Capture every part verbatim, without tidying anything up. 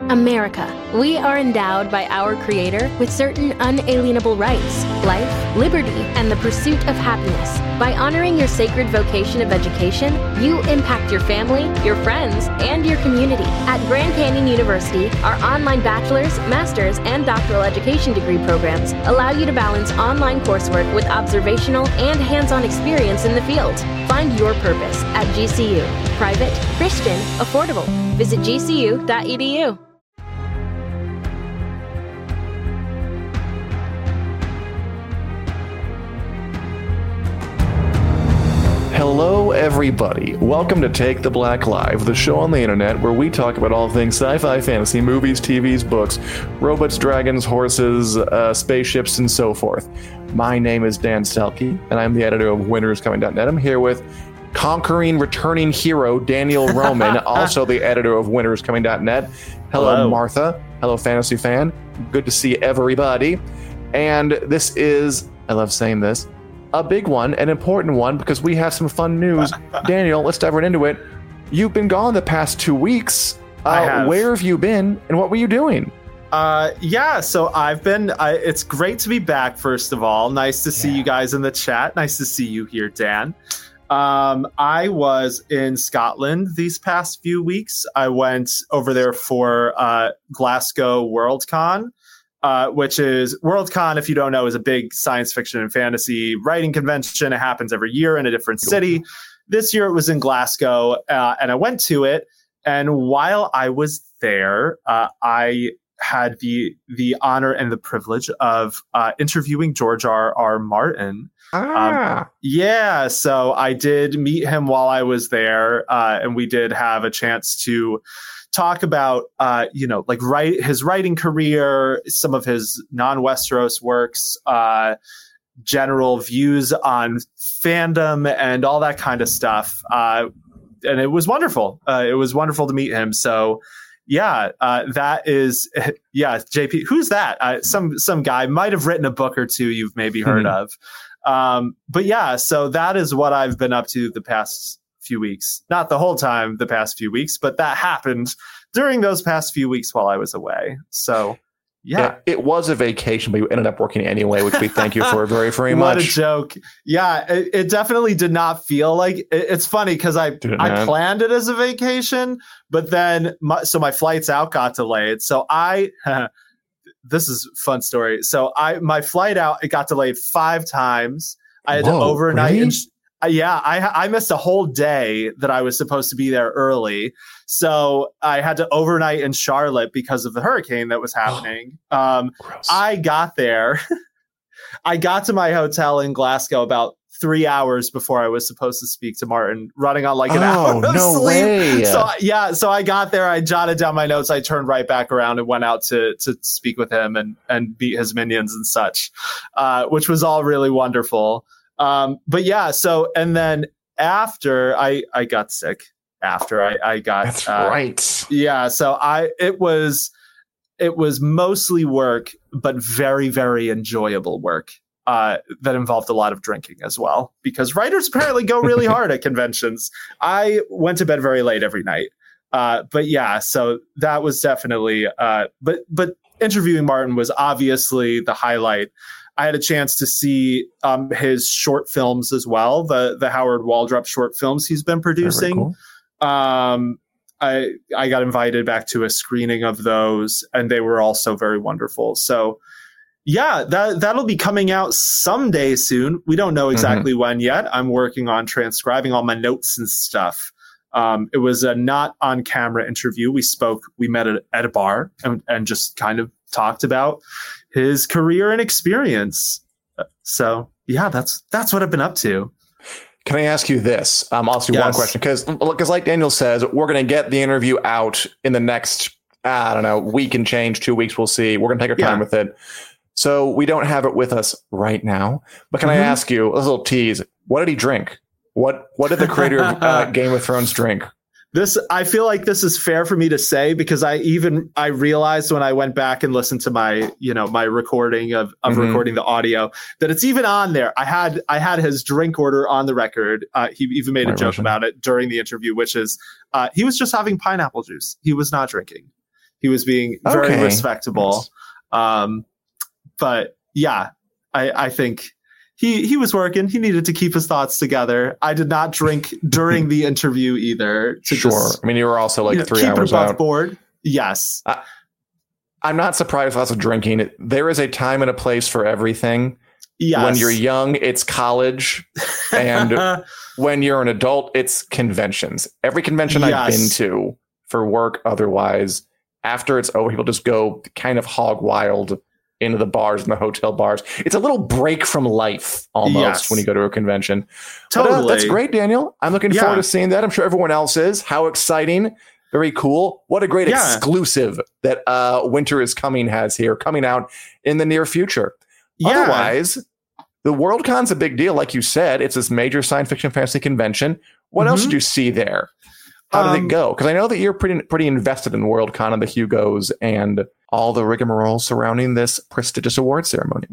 America. We are endowed by our Creator with certain unalienable rights, life, liberty, and the pursuit of happiness. By honoring your sacred vocation of education, you impact your family, your friends, and your community. At Grand Canyon University, our online bachelor's, master's, and doctoral education degree programs allow you to balance online coursework with observational and hands-on experience in the field. Find your purpose at G C U. Private, Christian, affordable. Visit G C U dot E D U. Hello, everybody. Welcome to Take the Black Live, the show on the internet where we talk about all things sci-fi, fantasy, movies, T Vs, books, robots, dragons, horses, uh, spaceships, and so forth. My name is Dan Stelke, and I'm the editor of Winners Coming dot net. I'm here with conquering, returning hero Daniel Roman, also the editor of Winners Coming dot net. Hello, Hello, Martha. Hello, fantasy fan. Good to see everybody. And this is, I love saying this, a big one, an important one, because we have some fun news. Daniel, let's dive right into it. You've been gone the past two weeks. Uh, I have. Where have you been, and what were you doing? Uh, yeah, so I've been, I, it's great to be back, first of all. Nice to see yeah. you guys in the chat. Nice to see you here, Dan. Um, I was in Scotland these past few weeks. I went over there for uh, Glasgow Worldcon. Uh, which is Worldcon, if you don't know, is a big science fiction and fantasy writing convention. It happens every year in a different city. This year it was in Glasgow, uh, and I went to it. And while I was there, uh, I had the the honor and the privilege of uh, interviewing George R. R. Martin. Ah. Um, yeah, so I did meet him while I was there, uh, and we did have a chance to talk about, uh, you know, like write his writing career, some of his non-Westeros works, uh, general views on fandom, and all that kind of stuff. Uh, and it was wonderful. Uh, it was wonderful to meet him. So, yeah, uh, that is, yeah, J P. Who's that? Uh, some some guy might have written a book or two you've maybe heard mm-hmm. of. Um, but yeah, so that is what I've been up to the past few weeks. Not the whole time the past few weeks, but that happened during those past few weeks while I was away. So yeah, yeah it was a vacation, but you ended up working anyway, which we thank you for very, very what much. What a joke. Yeah, it, it definitely did not feel like it, it's funny because I Dude, I man. planned it as a vacation, but then my, so my flights out got delayed. So I this is a fun story. So I my flight out, it got delayed five times. I had Whoa, to overnight really? in Uh, yeah, I I missed a whole day that I was supposed to be there early. So I had to overnight in Charlotte because of the hurricane that was happening. Um, I got there. I got to my hotel in Glasgow about three hours before I was supposed to speak to Martin, running on like an oh, hour of no sleep. Way. So yeah, so I got there, I jotted down my notes, I turned right back around and went out to to speak with him and, and beat his minions and such, uh, which was all really wonderful. Um, but yeah, so, and then after I, I got sick after I, I got, that's uh, right. Yeah. So I, it was, it was mostly work, but very, very enjoyable work, uh, that involved a lot of drinking as well, because writers apparently go really hard at conventions. I went to bed very late every night. Uh, but yeah, so that was definitely, uh, but, but interviewing Martin was obviously the highlight. I had a chance to see um, his short films as well, the the Howard Waldrop short films he's been producing. Cool. Um, I I got invited back to a screening of those, and they were also very wonderful. So, yeah, that that'll be coming out someday soon. We don't know exactly mm-hmm. when yet. I'm working on transcribing all my notes and stuff. Um, it was a not on camera interview. We spoke. We met at, at a bar and, and just kind of talked about his career and experience. So yeah, that's that's what I've been up to. Can I ask you this? Um, I'll ask you yes. one question because, because like Daniel says, we're going to get the interview out in the next, I don't know, week and change, two weeks. We'll see. We're going to take our time yeah. with it. So we don't have it with us right now. But can mm-hmm. I ask you a little tease? What did he drink? What What did the creator of uh, Game of Thrones drink? This, I feel like this is fair for me to say because I even, I realized when I went back and listened to my, you know, my recording of, of mm-hmm. recording the audio that it's even on there. I had, I had his drink order on the record. Uh, he even made My a joke version. about it during the interview, which is, uh, he was just having pineapple juice. He was not drinking. He was being very Okay. respectable. Nice. Um, but yeah, I, I think he he was working. He needed to keep his thoughts together. I did not drink during the interview either. To Sure. just, I mean, you were also like you know, three keep hours it above out. board. Yes. I, I'm not surprised with lots of drinking. There is a time and a place for everything. Yes. When you're young, it's college. And when you're an adult, it's conventions. Every convention I've been Yes. to for work, otherwise, after it's over, people just go kind of hog wild into the bars and the hotel bars. It's a little break from life almost Yes. when you go to a convention. But, uh, Totally. that's great, Daniel. I'm looking Yeah. forward to seeing that. I'm sure everyone else is. How exciting. Very cool. What a great Yeah. exclusive that uh, Winter is Coming has here, coming out in the near future. Yeah. Otherwise, the Worldcon's a big deal. Like you said, it's this major science fiction fantasy convention. What else Mhm. did you see there? How did Um, it go? Because I know that you're pretty pretty invested in Worldcon and the Hugos and all the rigmarole surrounding this prestigious award ceremony.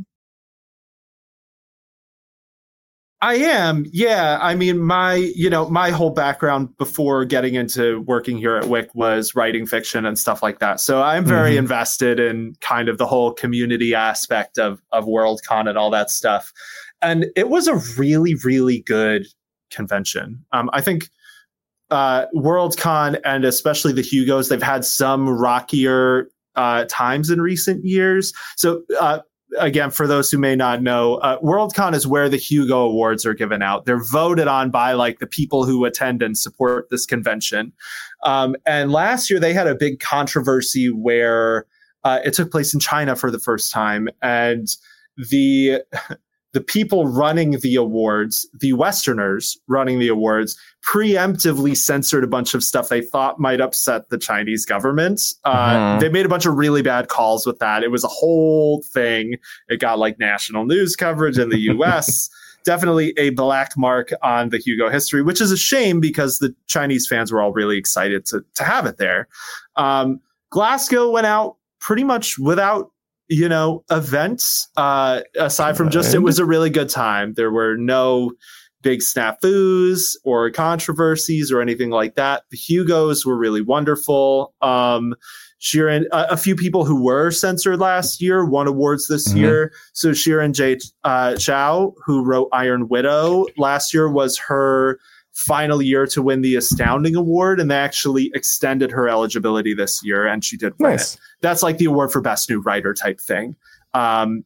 I am. Yeah. I mean, my, you know, my whole background before getting into working here at Wick was writing fiction and stuff like that. So I'm very Mhm. invested in kind of the whole community aspect of, of Worldcon and all that stuff. And it was a really, really good convention. Um, I think uh, Worldcon and especially the Hugos, they've had some rockier uh, times in recent years. So, uh, again, for those who may not know, uh, Worldcon is where the Hugo Awards are given out. They're voted on by like the people who attend and support this convention. Um, and last year they had a big controversy where uh, it took place in China for the first time, and the the people running the awards, the Westerners running the awards, preemptively censored a bunch of stuff they thought might upset the Chinese government. Uh, Mhm. They made a bunch of really bad calls with that. It was a whole thing. It got like national news coverage in the U S. Definitely a black mark on the Hugo history, which is a shame because the Chinese fans were all really excited to, to have it there. Um, Glasgow went out pretty much without, you know, events, uh, aside from just, it was a really good time. There were no big snafus or controversies or anything like that. The Hugos were really wonderful. Um, Shirin, a, a few people who were censored last year won awards this Mhm. year. So Shirin J. Uh, Zhao, who wrote Iron Widow last year, was her final year to win the Astounding Award, and they actually extended her eligibility this year, and she did win Nice. it. That's like the award for best new writer type thing. Um,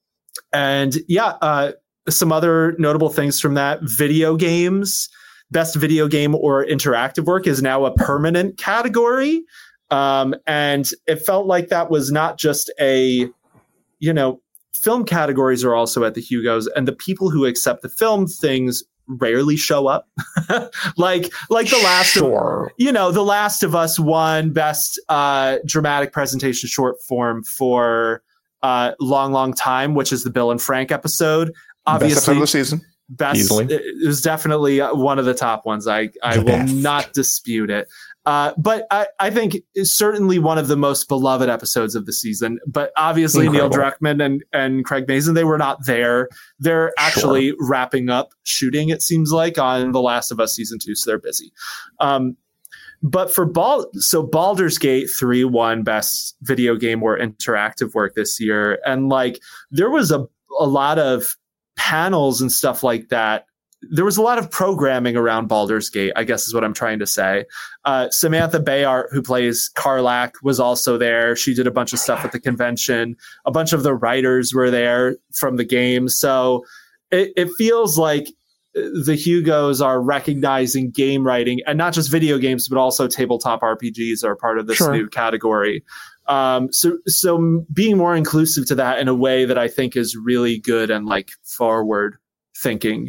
and yeah, uh, some other notable things from that: video games, best video game or interactive work is now a permanent category. Um, and it felt like that was not just a, you know, film categories are also at the Hugos, and the people who accept the film things rarely show up. like, like the last, Sure. you know, The Last of Us won best uh, dramatic presentation short form for uh, Long, Long Time, which is the Bill and Frank episode. Best episode Obviously, of the season. best. Easily. It was definitely one of the top ones. I, I The will best. not dispute it. Uh, but I, I think it's certainly one of the most beloved episodes of the season. But obviously, Incredible. Neil Druckmann and, and Craig Mazin, they were not there. They're actually wrapping up shooting, it seems like, on The Last of Us season two. So they're busy. Um, but for Bal- so Baldur's Gate three won best video game or interactive work this year. And like, there was a, a lot of panels and stuff like that. There was a lot of programming around Baldur's Gate, I guess is what I'm trying to say. Uh, Samantha Bayart, who plays Karlak, was also there. She did a bunch of stuff at the convention. A bunch of the writers were there from the game. So it, it feels like the Hugos are recognizing game writing, and not just video games, but also tabletop R P Gs are part of this Sure. new category. Um, so, so being more inclusive to that in a way that I think is really good and like forward thinking.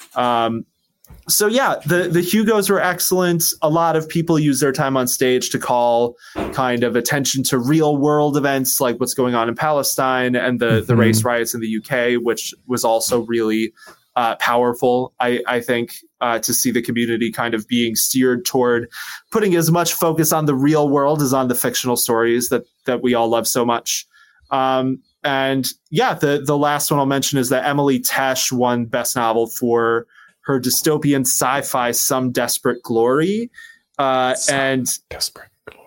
Um, so yeah, the, the Hugos were excellent. A lot of people use their time on stage to call kind of attention to real world events like what's going on in Palestine and the, the Mhm. race riots in the U K, which was also really uh, powerful, I, I think, uh, to see the community kind of being steered toward putting as much focus on the real world as on the fictional stories that, that we all love so much. Um, and yeah, the, the last one I'll mention is that Emily Tesh won Best Novel for her dystopian sci-fi Some Desperate Glory. Uh, Some and Desperate glory.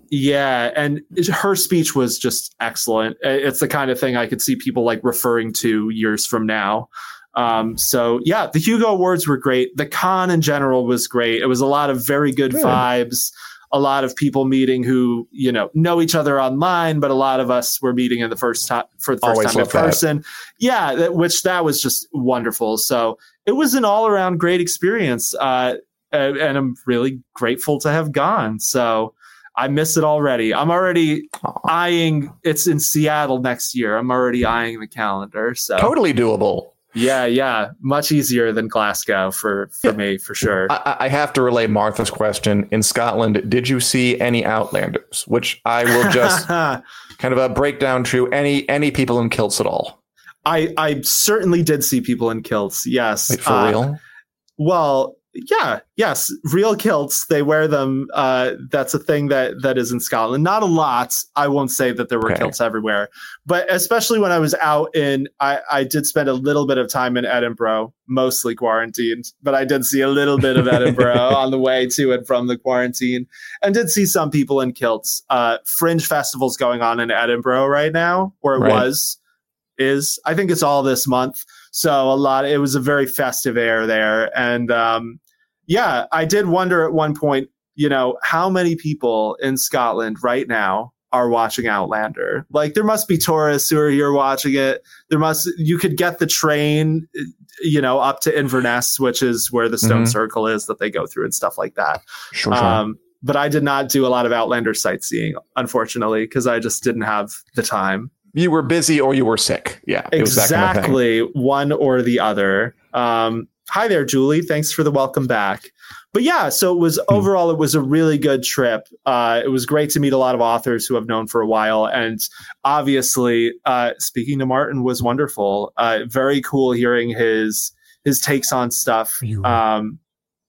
Yeah, and her speech was just excellent. It's the kind of thing I could see people like referring to years from now. Um, so yeah, the Hugo Awards were great. The con in general was great. It was a lot of very good, good. vibes. A lot of people meeting who, you know, know each other online, but a lot of us were meeting in the first time for the first Always time in person. That. Yeah, that, which that was just wonderful. So it was an all around great experience. Uh, and, and I'm really grateful to have gone. So I miss it already. I'm already Aww. eyeing. It's in Seattle next year. I'm already eyeing the calendar. So totally doable. Yeah, yeah. Much easier than Glasgow for, for yeah. me, for sure. I, I have to relay Martha's question. In Scotland, did you see any Outlanders? Which I will just kind of a breakdown to any any people in kilts at all. I, I certainly did see people in kilts, yes. Wait, for uh, real? Well, yeah, yes. Real kilts. They wear them. Uh, that's a thing that, that is in Scotland. Not a lot. I won't say that there were okay. kilts everywhere. But especially when I was out in, I, I did spend a little bit of time in Edinburgh, mostly quarantined. But I did see a little bit of Edinburgh on the way to and from the quarantine. And did see some people in kilts. Uh, Fringe Festival's going on in Edinburgh right now, or it right. was, is. I think it's all this month. So a lot, it was a very festive air there. And um, yeah, I did wonder at one point, you know, how many people in Scotland right now are watching Outlander? Like there must be tourists who are here watching it. There must, you could get the train, you know, up to Inverness, which is where the Stone mm-hmm. Circle is that they go through and stuff like that. Sure, sure. Um, but I did not do a lot of Outlander sightseeing, unfortunately, because I just didn't have the time. You were busy or you were sick. Yeah, it was exactly that kind of one or the other. Um, hi there, Julie. Thanks for the welcome back. But yeah, so it was overall, it was a really good trip. Uh, it was great to meet a lot of authors who I've known for a while. And obviously, uh, speaking to Martin was wonderful. Uh, very cool hearing his his takes on stuff um,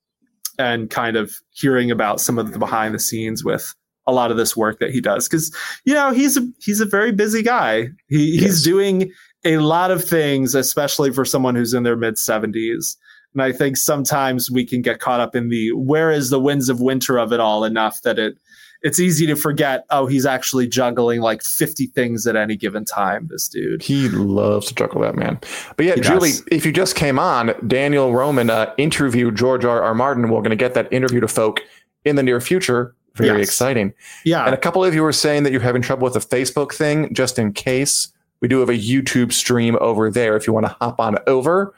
and kind of hearing about some of the behind the scenes with a lot of this work that he does, because you know he's a, he's a very busy guy. He yes. he's doing a lot of things, especially for someone who's in their mid seventies. And I think sometimes we can get caught up in the where is the winds of winter of it all enough that it it's easy to forget. Oh, he's actually juggling like fifty things at any given time. This dude, he loves to juggle that, man. But yeah, he Julie, does. If you just came on, Daniel Roman uh, interviewed George R. R. Martin. We're going to get that interview to folk in the near future. Very yes. exciting. Yeah. And a couple of you were saying that you're having trouble with the Facebook thing. Just in case, we do have a YouTube stream over there if you want to hop on over.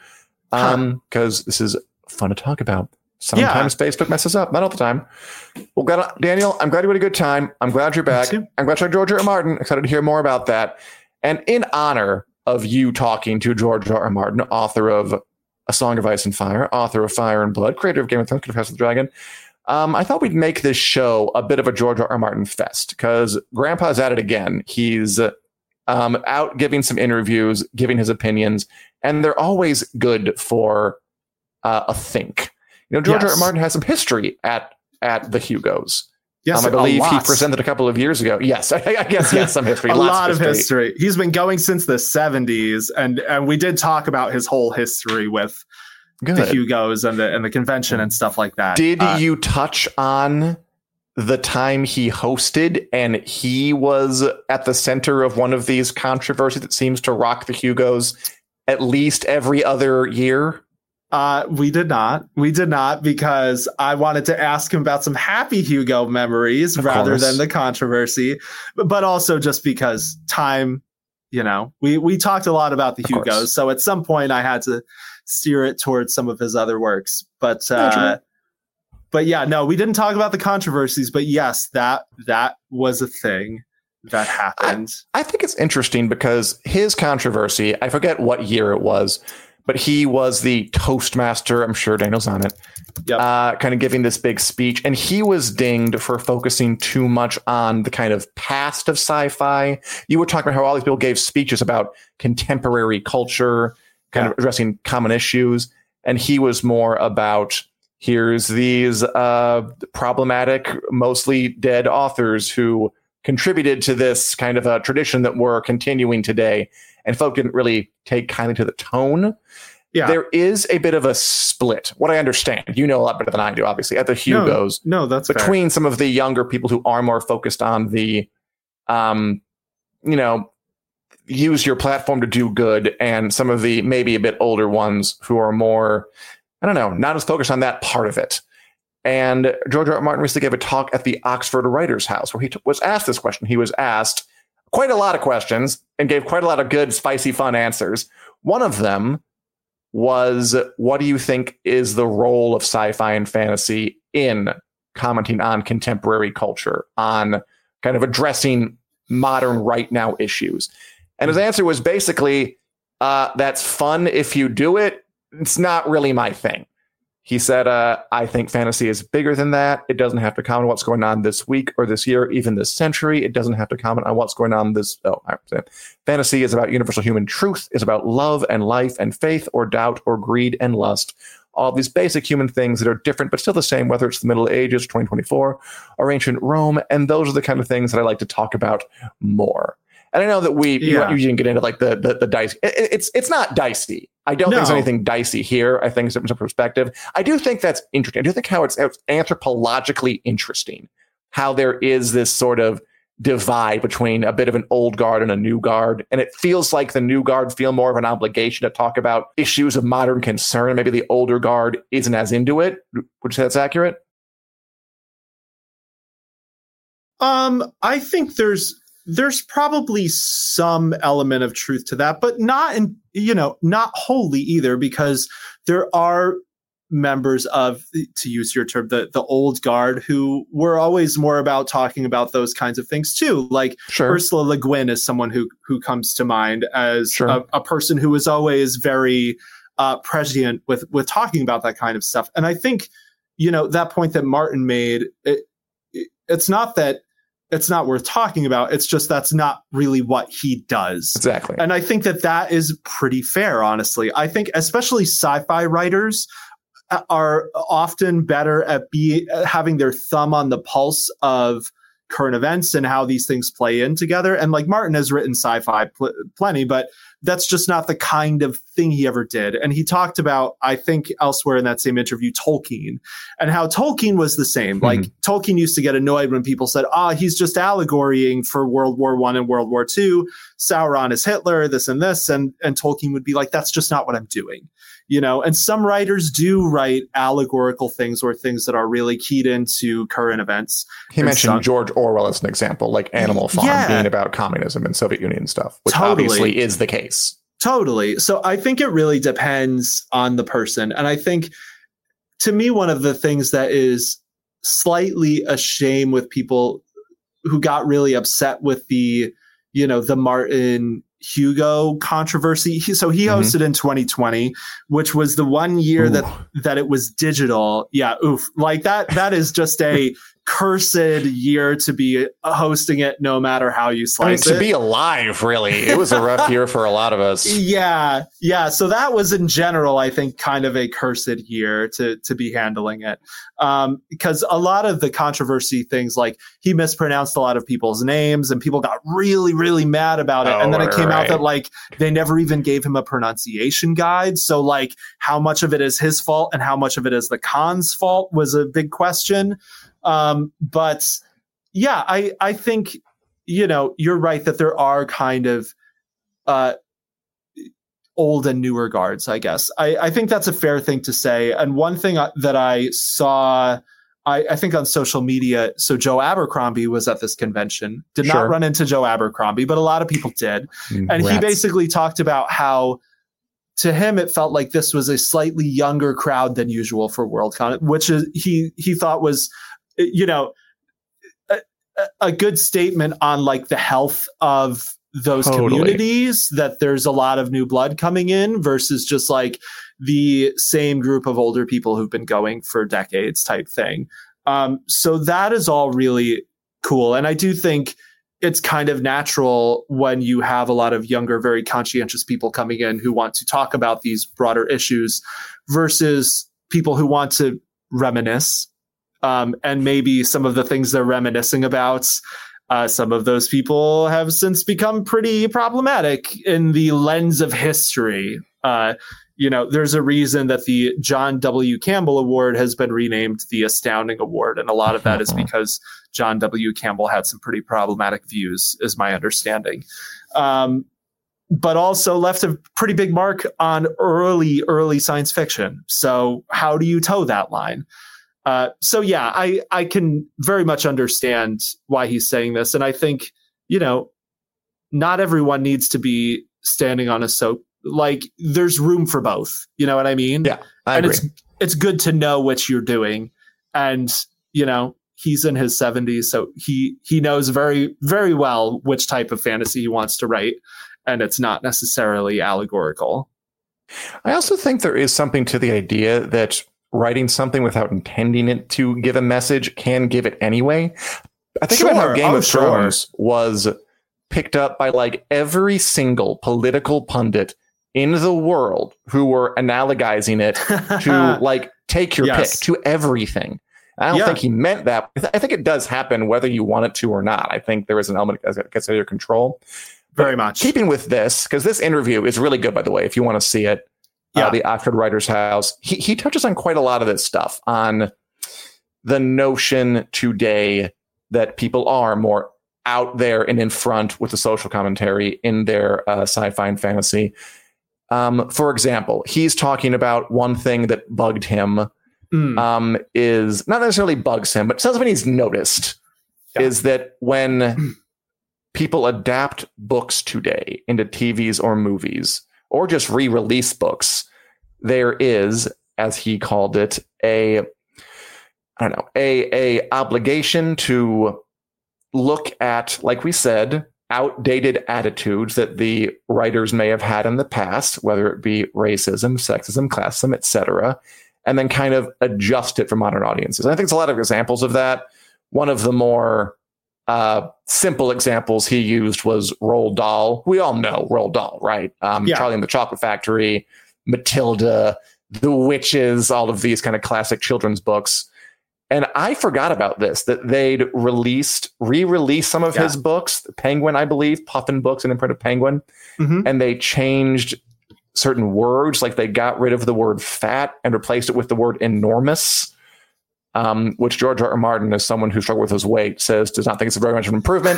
Um, because huh. this is fun to talk about. Sometimes yeah. Facebook messes up, not all the time. Well, glad, Daniel, I'm glad you had a good time. I'm glad you're back. I'm glad you're George R. R. Martin. Excited to hear more about that. And in honor of you talking to George R. R. Martin, author of A Song of Ice and Fire, author of Fire and Blood, creator of Game of Thrones, Confess of the Dragon, Um, I thought we'd make this show a bit of a George R. R. Martin fest because Grandpa's at it again. He's um, out giving some interviews, giving his opinions, and they're always good for uh, a think. You know, George yes. R. R. Martin has some history at at the Hugos. Yes, um, I believe he presented a couple of years ago. Yes, I, I guess yes, some history. a lot of history. history. He's been going since the seventies, and and we did talk about his whole history with Good. the Hugos and the and the convention and stuff like that. Did uh, you touch on the time he hosted and he was at the center of one of these controversies that seems to rock the Hugos at least every other year? Uh, we did not. We did not because I wanted to ask him about some happy Hugo memories of rather course. than the controversy, but, but also just because time, you know, we, we talked a lot about the of Hugos. Course. So at some point I had to steer it towards some of his other works. But, uh, but yeah, no, we didn't talk about the controversies, but yes, that, that was a thing that happened. I, I think it's interesting because his controversy, I forget what year it was, but he was the Toastmaster. I'm sure Daniel's on it. Yep. Uh, kind of giving this big speech. And he was dinged for focusing too much on the kind of past of sci-fi. You were talking about how all these people gave speeches about contemporary culture, kind yeah. of addressing common issues. And he was more about, here's these uh, problematic, mostly dead authors who contributed to this kind of a tradition that we're continuing today. And folk didn't really take kindly to the tone. Yeah. There is a bit of a split. What I understand, you know a lot better than I do, obviously, at the Hugos. No, no that's between fair. some of the younger people who are more focused on the, um, you know, use your platform to do good, and some of the maybe a bit older ones who are more, I don't know, not as focused on that part of it. And George R. R. Martin recently gave a talk at the Oxford Writers' House where he t- was asked this question. He was asked quite a lot of questions and gave quite a lot of good, spicy, fun answers. One of them was, what do you think is the role of sci-fi and fantasy in commenting on contemporary culture, on kind of addressing modern right now issues? And his answer was basically, uh, that's fun if you do it. It's not really my thing. He said, uh, I think fantasy is bigger than that. It doesn't have to comment on what's going on this week or this year, even this century. It doesn't have to comment on what's going on this. Oh, I understand. Fantasy is about universal human truth, is about love and life and faith or doubt or greed and lust. All these basic human things that are different, but still the same, whether it's the Middle Ages, twenty twenty-four, or ancient Rome. And those are the kind of things that I like to talk about more. And I know that we Yeah. you, you didn't get into like the the, the dice. It, it's it's not dicey. I don't No. think there's anything dicey here. I think it's a perspective. I do think that's interesting. I do think how it's, it's anthropologically interesting, how there is this sort of divide between a bit of an old guard and a new guard. And it feels like the new guard feel more of an obligation to talk about issues of modern concern. Maybe the older guard isn't as into it. Would you say that's accurate? Um, I think there's there's probably some element of truth to that, but not in, you know, not wholly either, because there are members of, to use your term, the, the old guard who were always more about talking about those kinds of things too. Like Sure. Ursula Le Guin is someone who, who comes to mind as Sure. a, a person who was always very uh, prescient with, with talking about that kind of stuff. And I think, you know, that point that Martin made, it, it, it's not that, it's not worth talking about. It's just that's not really what he does. Exactly. And I think that that is pretty fair, honestly. I think especially sci-fi writers are often better at be having their thumb on the pulse of current events and how these things play in together. And like Martin has written sci-fi pl- plenty, but that's just not the kind of thing he ever did. And he talked about, I think elsewhere in that same interview, Tolkien, and how Tolkien was the same. Mm-hmm. Like Tolkien used to get annoyed when people said, ah, oh, he's just allegorying for World War One and World War Two. Sauron is Hitler, this and this. And, and Tolkien would be like, that's just not what I'm doing. You know, and some writers do write allegorical things or things that are really keyed into current events. He mentioned some, George Orwell as an example, like Animal Farm yeah, being about communism and Soviet Union stuff, which totally. obviously is the case. Totally. So I think it really depends on the person. And I think, to me, one of the things that is slightly a shame with people who got really upset with the, you know, the Martin Hugo controversy. He, so he hosted mm-hmm. in twenty twenty, which was the one year Ooh. that that it was digital. Yeah, oof. Like that. That is just a cursed year to be hosting it, no matter how you slice I mean, it. To be alive, really. It was a rough year for a lot of us. Yeah, yeah. So that was in general, I think, kind of a cursed year to to be handling it. Um, because a lot of the controversy things, like he mispronounced a lot of people's names and people got really, really mad about it. Oh, and then it came right. out that like they never even gave him a pronunciation guide. So like how much of it is his fault and how much of it is the Khan's fault was a big question. Um, but yeah, I, I think, you know, you're right that there are kind of, uh, old and newer guards, I guess. I, I think that's a fair thing to say. And one thing that I saw, I, I think on social media, so Joe Abercrombie was at this convention, did sure. not run into Joe Abercrombie, but a lot of people did. Mm, and rats. He basically talked about how, to him, it felt like this was a slightly younger crowd than usual for Worldcon, which is, he, he thought was, you know, a, a good statement on like the health of those totally. communities, that there's a lot of new blood coming in versus just like the same group of older people who've been going for decades type thing. Um, so that is all really cool. And I do think it's kind of natural when you have a lot of younger, very conscientious people coming in who want to talk about these broader issues versus people who want to reminisce. Um, and maybe some of the things they're reminiscing about, uh, some of those people have since become pretty problematic in the lens of history. Uh, you know, there's a reason that the John W. Campbell Award has been renamed the Astounding Award. And a lot of that is because John W. Campbell had some pretty problematic views, is my understanding. Um, but also left a pretty big mark on early, early science fiction. So how do you toe that line? Uh, so, yeah, I, I can very much understand why he's saying this. And I think, you know, not everyone needs to be standing on a soap. Like, there's room for both. You know what I mean? Yeah, I and agree. it's it's good to know what you're doing. And, you know, he's in his seventies, so he he knows very, very well which type of fantasy he wants to write. And it's not necessarily allegorical. I also think there is something to the idea that writing something without intending it to give a message can give it anyway. I think Sure. about how Game Oh, of sure. Thrones was picked up by like every single political pundit in the world who were analogizing it to like take your Yes. pick to everything. I don't Yeah. think he meant that. I th- I think it does happen whether you want it to or not. I think there is an element that gets out of your control. Very much. Keeping with this, because this interview is really good, by the way, if you want to see it, Yeah. uh, the Oxford Writers House, he, he touches on quite a lot of this stuff, on the notion today that people are more out there and in front with the social commentary in their uh, sci-fi and fantasy. Um, for example, he's talking about one thing that bugged him Mm. um, is not necessarily bugs him, but something he's noticed Yeah. is that when people adapt books today into T Vs or movies, or just re-release books, there is, as he called it, a I don't know, a a obligation to look at, like we said, outdated attitudes that the writers may have had in the past, whether it be racism, sexism, classism, et cetera, and then kind of adjust it for modern audiences. And I think there's a lot of examples of that. One of the more uh, simple examples he used was Roald Dahl. We all know Roald Dahl, right? Um, Yeah. Charlie and the Chocolate Factory, Matilda, The Witches, all of these kind of classic children's books. And I forgot about this, that they'd released, re-released some of Yeah. his books, Penguin, I believe, Puffin Books, an imprint of Penguin, Mhm. and they changed certain words, like they got rid of the word fat and replaced it with the word enormous, um, which George R. R. Martin, as someone who struggled with his weight, says does not think it's very much of an improvement.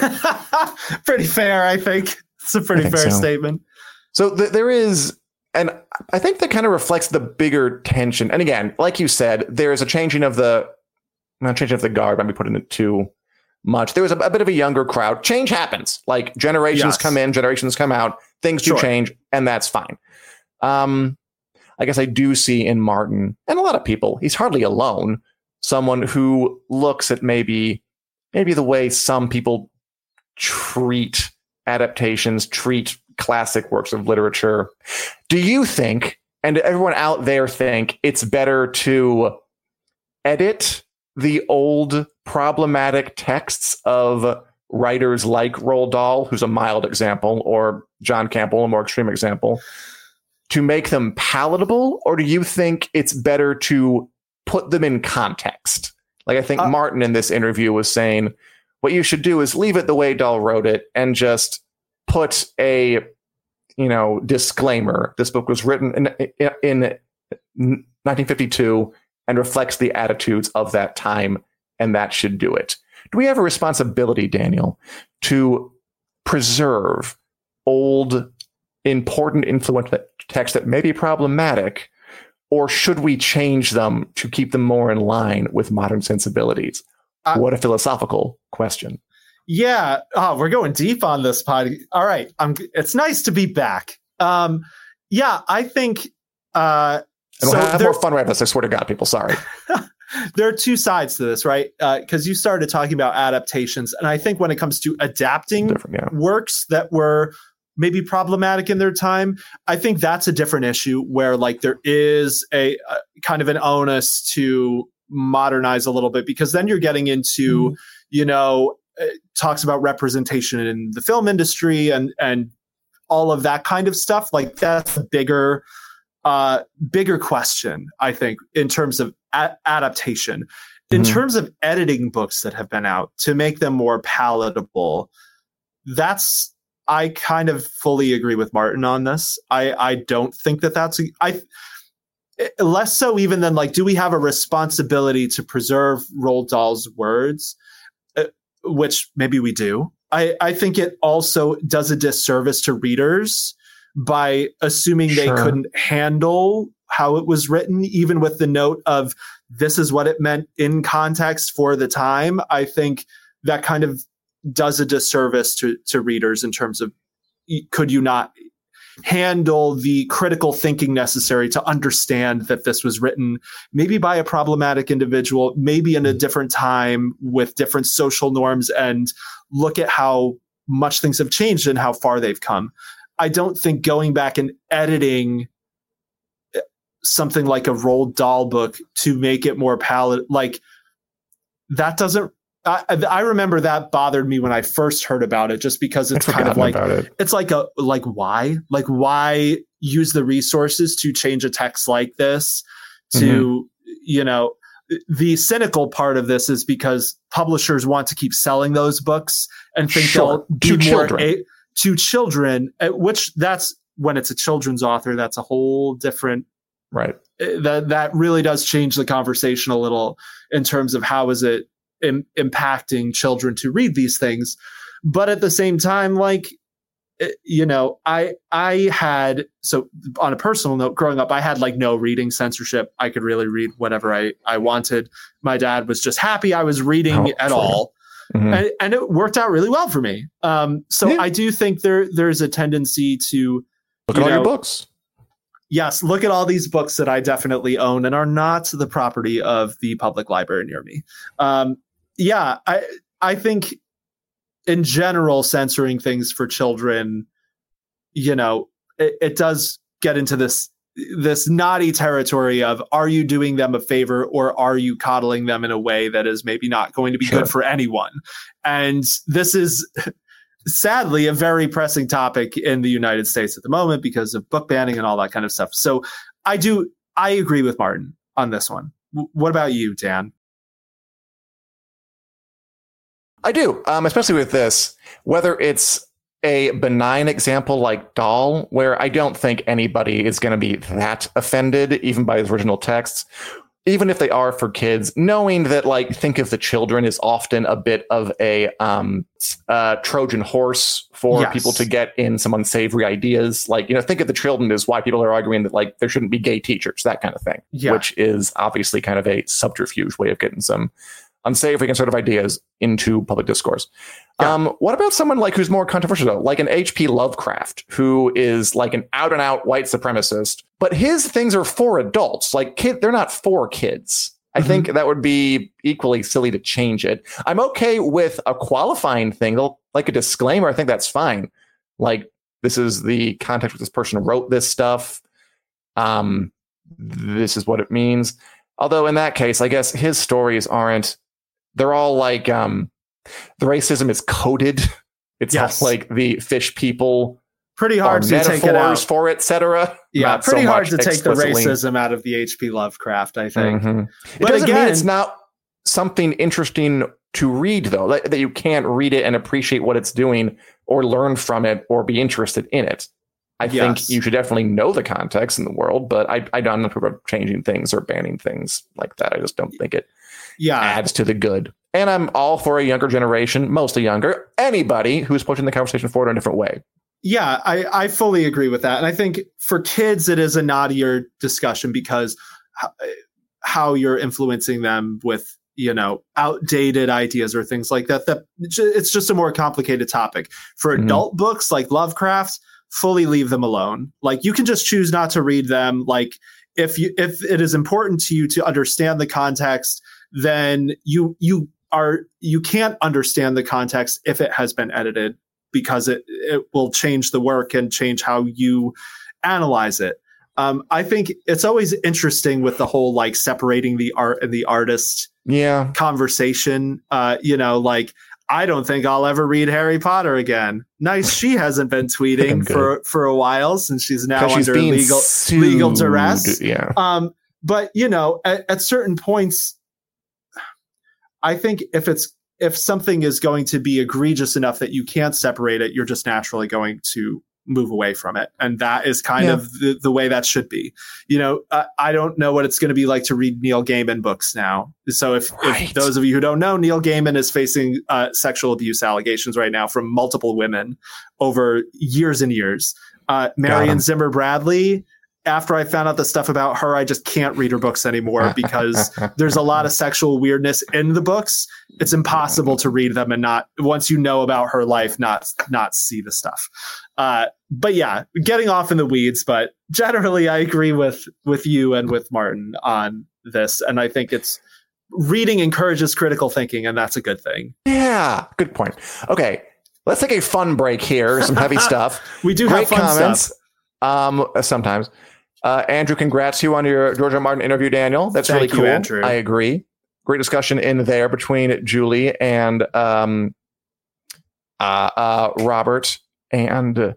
Pretty fair, I think. It's a pretty I think fair so. statement. So th- there is, and I think that kind of reflects the bigger tension. And again, like you said, there is a changing of the, not changing of the guard, might be putting it too much. There was a, a bit of a younger crowd. Change happens. Like generations Yes. come in, generations come out, things do Sure. change, and that's fine. Um, I guess I do see in Martin, and a lot of people, he's hardly alone, someone who looks at maybe maybe the way some people treat adaptations, treat classic works of literature. Do you think, and everyone out there think, it's better to edit the old problematic texts of writers like Roald Dahl, who's a mild example, or John Campbell, a more extreme example, to make them palatable? Or do you think it's better to put them in context? Like I think Uh, Martin in this interview was saying, what you should do is leave it the way Dahl wrote it and just put a, you know, disclaimer. This book was written in, in nineteen fifty-two and reflects the attitudes of that time, and that should do it. Do we have a responsibility, Daniel, to preserve old, important, influential texts that may be problematic, or should we change them to keep them more in line with modern sensibilities? Uh, what a philosophical question. Yeah. Oh, we're going deep on this pod. All right. I'm, it's nice to be back. Um, yeah, I think. Uh, And so we'll have there, more fun right this. I swear to God, people. Sorry. there are two sides to this, right? Because uh, you started talking about adaptations. And I think when it comes to adapting Different, yeah. works that were maybe problematic in their time, I think that's a different issue where like there is a, a kind of an onus to modernize a little bit, because then you're getting into, mm. you know, it talks about representation in the film industry and, and all of that kind of stuff. Like that's a bigger, uh, bigger question, I think, in terms of a- adaptation. In mm-hmm. terms of editing books that have been out to make them more palatable, that's I kind of fully agree with Martin on this. I, I don't think that that's a, I less so even than like, do we have a responsibility to preserve Roald Dahl's words, uh, which maybe we do. I, I think it also does a disservice to readers by assuming sure. they couldn't handle how it was written, even with the note of this is what it meant in context for the time. I think that kind of does a disservice to, to readers in terms of, could you not handle the critical thinking necessary to understand that this was written maybe by a problematic individual, maybe in a different time with different social norms, and look at how much things have changed and how far they've come. I don't think going back and editing something like a Roald Dahl book to make it more palatable, like that doesn't, I, I remember that bothered me when I first heard about it, just because it's kind of like, it. it's like a, like, why, like, why use the resources to change a text like this to, mm-hmm. you know, the cynical part of this is because publishers want to keep selling those books and think sure. they'll to be children. more a, to children, which that's when it's a children's author, that's a whole different, right. That, that really does change the conversation a little in terms of how is it im- impacting children to read these things. But at the same time, like, you know, I, I had, so on a personal note, growing up, I had like no reading censorship. I could really read whatever I, I wanted. My dad was just happy I was reading oh, at sure. all. Mm-hmm. And, and it worked out really well for me. Um, so yeah. I do think there, there's a tendency to look at all know, your books. Yes, look at all these books that I definitely own and are not the property of the public library near me. Um, yeah, I I think in general, censoring things for children, you know, it, it does get into this this naughty territory of, are you doing them a favor or are you coddling them in a way that is maybe not going to be sure. good for anyone? And this is sadly a very pressing topic in the United States at the moment because of book banning and all that kind of stuff. So I do, I agree with Martin on this one. W- what about you, Dan? I do, um, especially with this, whether it's a benign example like Dahl, where I don't think anybody is going to be that offended, even by his original texts, even if they are for kids, knowing that, like, think of the children is often a bit of a um, uh, Trojan horse for yes. people to get in some unsavory ideas. Like, you know, think of the children is why people are arguing that, like, there shouldn't be gay teachers, that kind of thing, yeah. which is obviously kind of a subterfuge way of getting some unsavory conservative ideas into public discourse. Yeah. Um, what about someone like who's more controversial, though, like an H P Lovecraft, who is like an out and out white supremacist, but his things are for adults, like kid. They're not for kids. I mm-hmm. think that would be equally silly to change it. I'm okay with a qualifying thing, like a disclaimer. I think that's fine. Like, this is the context where this person wrote this stuff. Um, this is what it means. Although in that case, I guess his stories aren't, they're all like, um, the racism is coded. It's yes. all like the fish people. Pretty hard to take it out for it, et cetera. Yeah, not pretty so hard to take explicitly. the racism out of the H P Lovecraft, I think. Mm-hmm. It but doesn't again, mean it's not something interesting to read, though, that, that you can't read it and appreciate what it's doing or learn from it or be interested in it. I yes. think you should definitely know the context in the world, but I, I don't know about changing things or banning things like that. I just don't think it yeah. adds to the good. And I'm all for a younger generation, mostly younger, anybody who's pushing the conversation forward in a different way. Yeah, I, I fully agree with that. And I think for kids, it is a naughtier discussion because how, how you're influencing them with, you know, outdated ideas or things like that. That it's just a more complicated topic. For mm-hmm. adult books like Lovecraft, fully leave them alone. Like, you can just choose not to read them. Like, if you if it is important to you to understand the context, then you you are you can't understand the context if it has been edited, because it, it will change the work and change how you analyze it. Um, I think it's always interesting with the whole, like, separating the art and the artist yeah. conversation. Uh, you know, like, I don't think I'll ever read Harry Potter again. Nice. She hasn't been tweeting for, for a while since she's now she's under legal, sued. legal duress. Yeah. Um, but, you know, at, at certain points, I think if it's, if something is going to be egregious enough that you can't separate it, you're just naturally going to move away from it. And that is kind Yeah. of the, the way that should be. You know, I, I don't know what it's going to be like to read Neil Gaiman books now. So if, Right. if those of you who don't know, Neil Gaiman is facing uh, sexual abuse allegations right now from multiple women over years and years. Uh, Marion him. Zimmer Bradley, after I found out the stuff about her, I just can't read her books anymore because there's a lot of sexual weirdness in the books. It's impossible to read them and not, once you know about her life, not not see the stuff. Uh, but yeah, getting off in the weeds. But generally, I agree with with you and with Martin on this, and I think it's reading encourages critical thinking, and that's a good thing. Yeah, good point. Okay, let's take a fun break here. Some heavy stuff. We do Great have fun comments. stuff. Um, sometimes. Uh, Andrew, congrats to you on your George R. R. Martin interview, Daniel. That's Thank really you, cool. Andrew. I agree. Great discussion in there between Julie and um, uh, uh, Robert and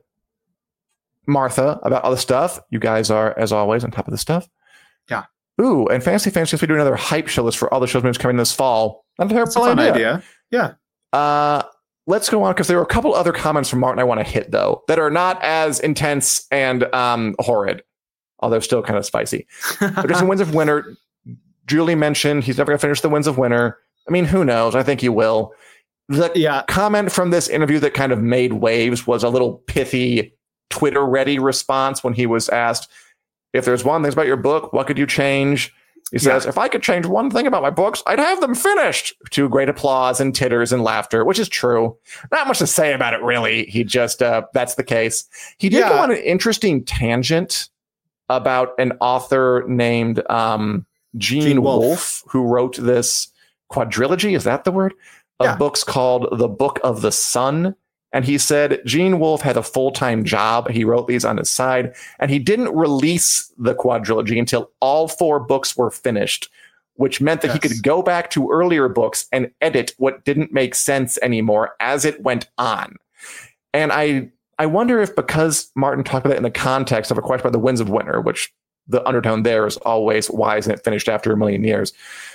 Martha about all the stuff. You guys are, as always, on top of the stuff. Yeah. Ooh, and Fantasy Fans, we do another hype show list for all the shows movies coming this fall. Not a terrible That's a fun idea. Yeah. Uh, let's go on because there were a couple other comments from Martin I want to hit, though, that are not as intense and um, horrid, although still kind of spicy. But just in Winds of Winter, Julie mentioned he's never going to finish the Winds of Winter. I mean, who knows? I think he will. The Yeah. comment from this interview that kind of made waves was a little pithy, Twitter-ready response when he was asked, if there's one thing about your book, what could you change? He says, Yeah. if I could change one thing about my books, I'd have them finished. To great applause and titters and laughter, which is true. Not much to say about it, really. He just, uh, that's the case. He did Yeah. go on an interesting tangent about an author named um, Gene, Gene Wolfe. Wolfe. who wrote this quadrilogy, is that the word? Of Yeah. books called The Book of the Sun. And he said Gene Wolfe had a full-time job. He wrote these on his side, and he didn't release the quadrilogy until all four books were finished, which meant that he Yes. could go back to earlier books and edit what didn't make sense anymore as it went on. And I I wonder if, because Martin talked about it in the context of a question about the Winds of Winter, which the undertone there is always, why isn't it finished after a million years?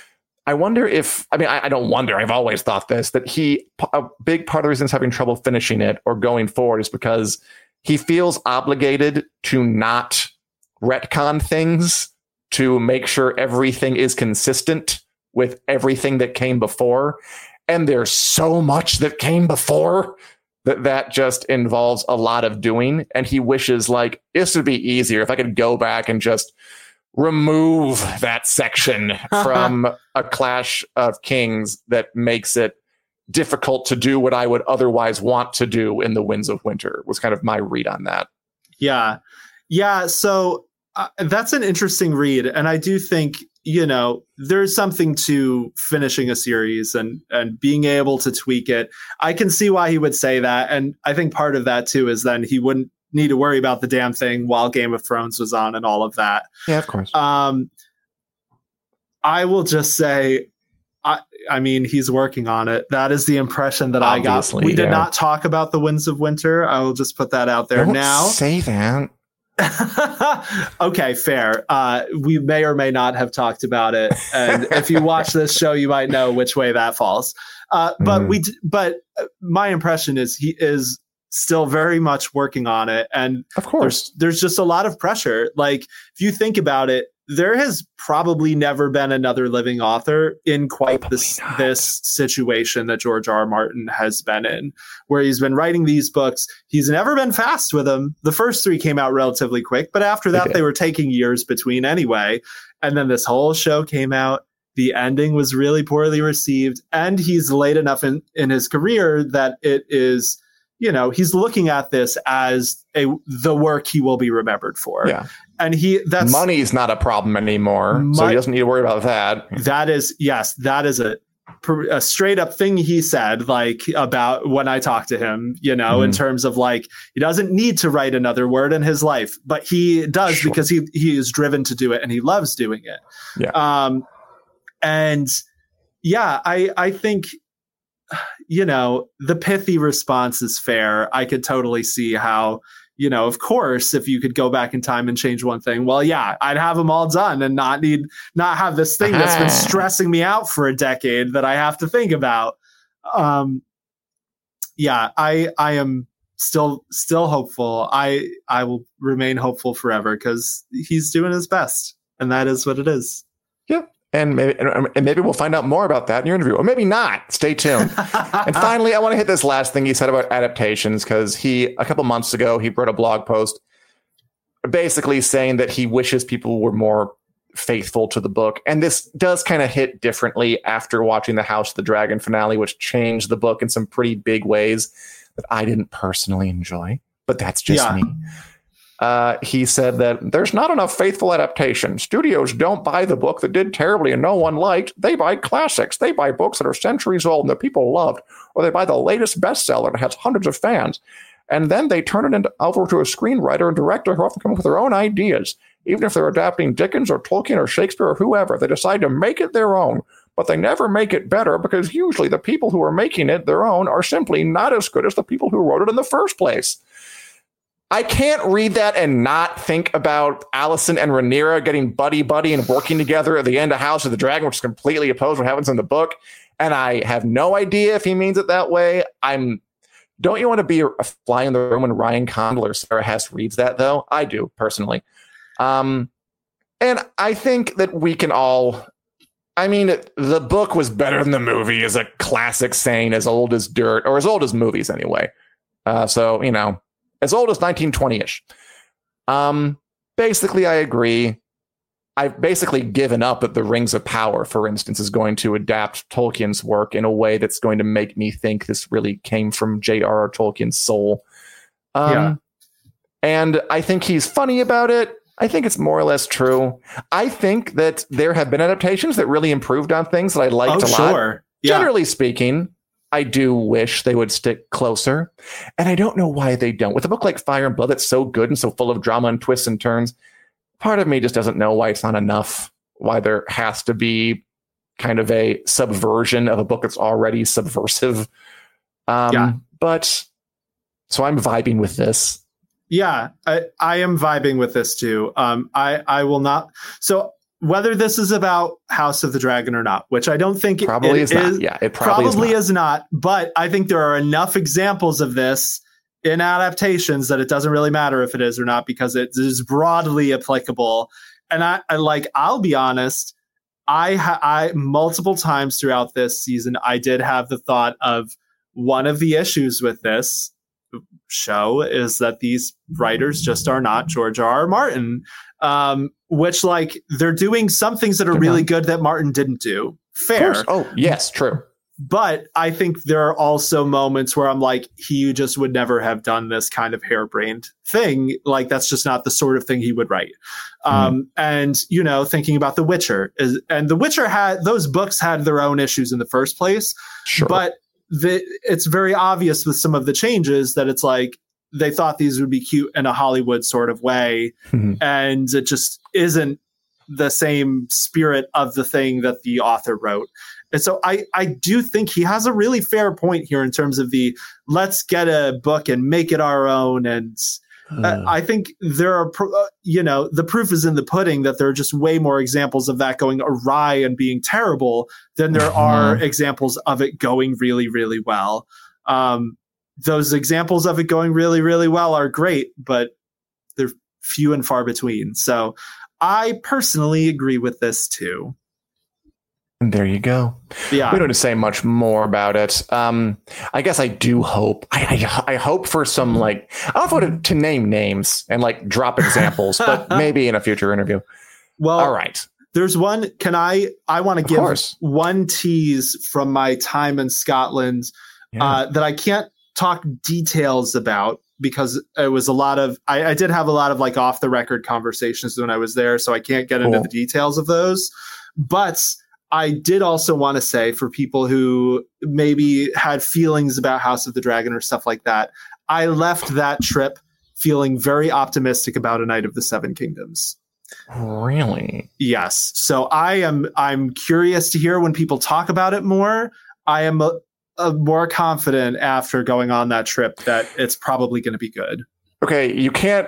I wonder if, I mean, I, I don't wonder, I've always thought this, that he, a big part of the reason he's having trouble finishing it or going forward is because he feels obligated to not retcon things, to make sure everything is consistent with everything that came before. And there's so much that came before that that just involves a lot of doing. And he wishes, like, this would be easier if I could go back and just remove that section from a Clash of Kings that makes it difficult to do what I would otherwise want to do in the Winds of Winter, was kind of my read on that. Yeah. Yeah. So uh, that's an interesting read. And I do think, you know, there's something to finishing a series and, and being able to tweak it. I can see why he would say that. And I think part of that, too, is then he wouldn't need to worry about the damn thing while Game of Thrones was on and all of that. Yeah, of course. Um, I will just say, I, I mean, he's working on it. That is the impression that Obviously, I got. We did yeah. not talk about the Winds of Winter. I will just put that out there Don't now. say that. Okay, fair. Uh, we may or may not have talked about it, and if you watch this show, you might know which way that falls. Uh, but Mhm. we, d- but uh, my impression is he is still very much working on it, and Of course. there's there's just a lot of pressure. Like, if you think about it, there has probably never been another living author in quite Probably this not. this situation that George R. R. Martin has been in, where he's been writing these books. He's never been fast with them. The first three came out relatively quick, but after They that, did. they were taking years between anyway. And then this whole show came out. The ending was really poorly received, and he's late enough in, in his career that it is, you know, he's looking at this as a the work he will be remembered for. Yeah. And he that's Money's not a problem anymore, so Mon- he doesn't need to worry about that. that is yes, that is a a straight up thing he said, like, about when I talked to him, you know, in Mhm. terms of, like, he doesn't need to write another word in his life, but he does Sure. because he he is driven to do it and he loves doing it. Yeah. Um and yeah, I I think, you know, the pithy response is fair. I could totally see how, you know, of course, if you could go back in time and change one thing, well, yeah, I'd have them all done and not need, not have this thing that's been Ah. stressing me out for a decade that I have to think about. Um, yeah, I I am still still hopeful. I I will remain hopeful forever because he's doing his best, and that is what it is. Yeah. And maybe, and maybe we'll find out more about that in your interview, or maybe not. Stay tuned. And finally, I want to hit this last thing he said about adaptations, because he, a couple months ago, he wrote a blog post basically saying that he wishes people were more faithful to the book. And this does kind of hit differently after watching the House of the Dragon finale, which changed the book in some pretty big ways that I didn't personally enjoy, but that's just yeah. me. Uh, he said that there's not enough faithful adaptation. Studios don't buy the book that did terribly and no one liked. They buy classics. They buy books that are centuries old and that people loved, or they buy the latest bestseller that has hundreds of fans. And then they turn it into, over to a screenwriter and director who often come up with their own ideas. Even if they're adapting Dickens or Tolkien or Shakespeare or whoever, they decide to make it their own. But they never make it better because usually the people who are making it their own are simply not as good as the people who wrote it in the first place. I can't read that and not think about Alicent and Rhaenyra getting buddy-buddy and working together at the end of House of the Dragon, which is completely opposed to what happens in the book. And I have no idea if he means it that way. I'm. Don't you want to be a fly in the room when Ryan Condal or Sarah Hess reads that, though? I do, personally. Um, and I think that we can all... I mean, the book was better than the movie is a classic saying, as old as dirt, or as old as movies anyway. Uh, so, you know... As old as nineteen twenty-ish. Um, basically, I agree. I've basically given up that The Rings of Power, for instance, is going to adapt Tolkien's work in a way that's going to make me think this really came from J R R Tolkien's soul. Um, yeah. And I think he's funny about it. I think it's more or less true. I think that there have been adaptations that really improved on things that I liked oh, a sure. lot. Yeah. Generally speaking, I do wish they would stick closer. And I don't know why they don't. With a book like Fire and Blood that's so good and so full of drama and twists and turns, part of me just doesn't know why it's not enough, why there has to be kind of a subversion of a book that's already subversive. Um, yeah. But so I'm vibing with this. Yeah, I, I am vibing with this too. Um, I, I will not. So whether this is about House of the Dragon or not, which I don't think probably it is, is not. Yeah, it probably, probably is, not. is not. But I think there are enough examples of this in adaptations that it doesn't really matter if it is or not, because it is broadly applicable. And I, I like, I'll be honest, I, ha- I multiple times throughout this season, I did have the thought of one of the issues with this show is that these writers just are not George R. R. Martin. Um, which, like, they're doing some things that are really good that Martin didn't do. Fair. Oh, yes, true. But I think there are also moments where I'm like, he just would never have done this kind of harebrained thing. Like, that's just not the sort of thing he would write. Mm. Um, and, you know, thinking about The Witcher. Is, and The Witcher had, those books had their own issues in the first place. Sure. But the, it's very obvious with some of the changes that it's like, they thought these would be cute in a Hollywood sort of way. Mm-hmm. And it just isn't the same spirit of the thing that the author wrote. And so I, I do think he has a really fair point here in terms of the, let's get a book and make it our own. And uh. Uh, I think there are, uh, you know, the proof is in the pudding that there are just way more examples of that going awry and being terrible than there uh-huh. are examples of it going really, really well. Um, Those examples of it going really, really well are great, but they're few and far between. So I personally agree with this too. And there you go. Yeah. We don't need to say much more about it. Um, I guess I do hope. I, I, I hope for some, like, I don't know to, to name names and like drop examples, but maybe in a future interview. Well, all right. There's one. Can I? I want to give course. one tease from my time in Scotland yeah. uh, that I can't talk details about because it was a lot of I, I did have a lot of like off the record conversations when I was there, so I can't get cool. into the details of those. But I did also want to say, for people who maybe had feelings about House of the Dragon or stuff like that, I left that trip feeling very optimistic about A Knight of the Seven Kingdoms. Really? Yes. So I am I'm curious to hear when people talk about it more. I am a, a more confident after going on that trip that it's probably going to be good. Okay, you can't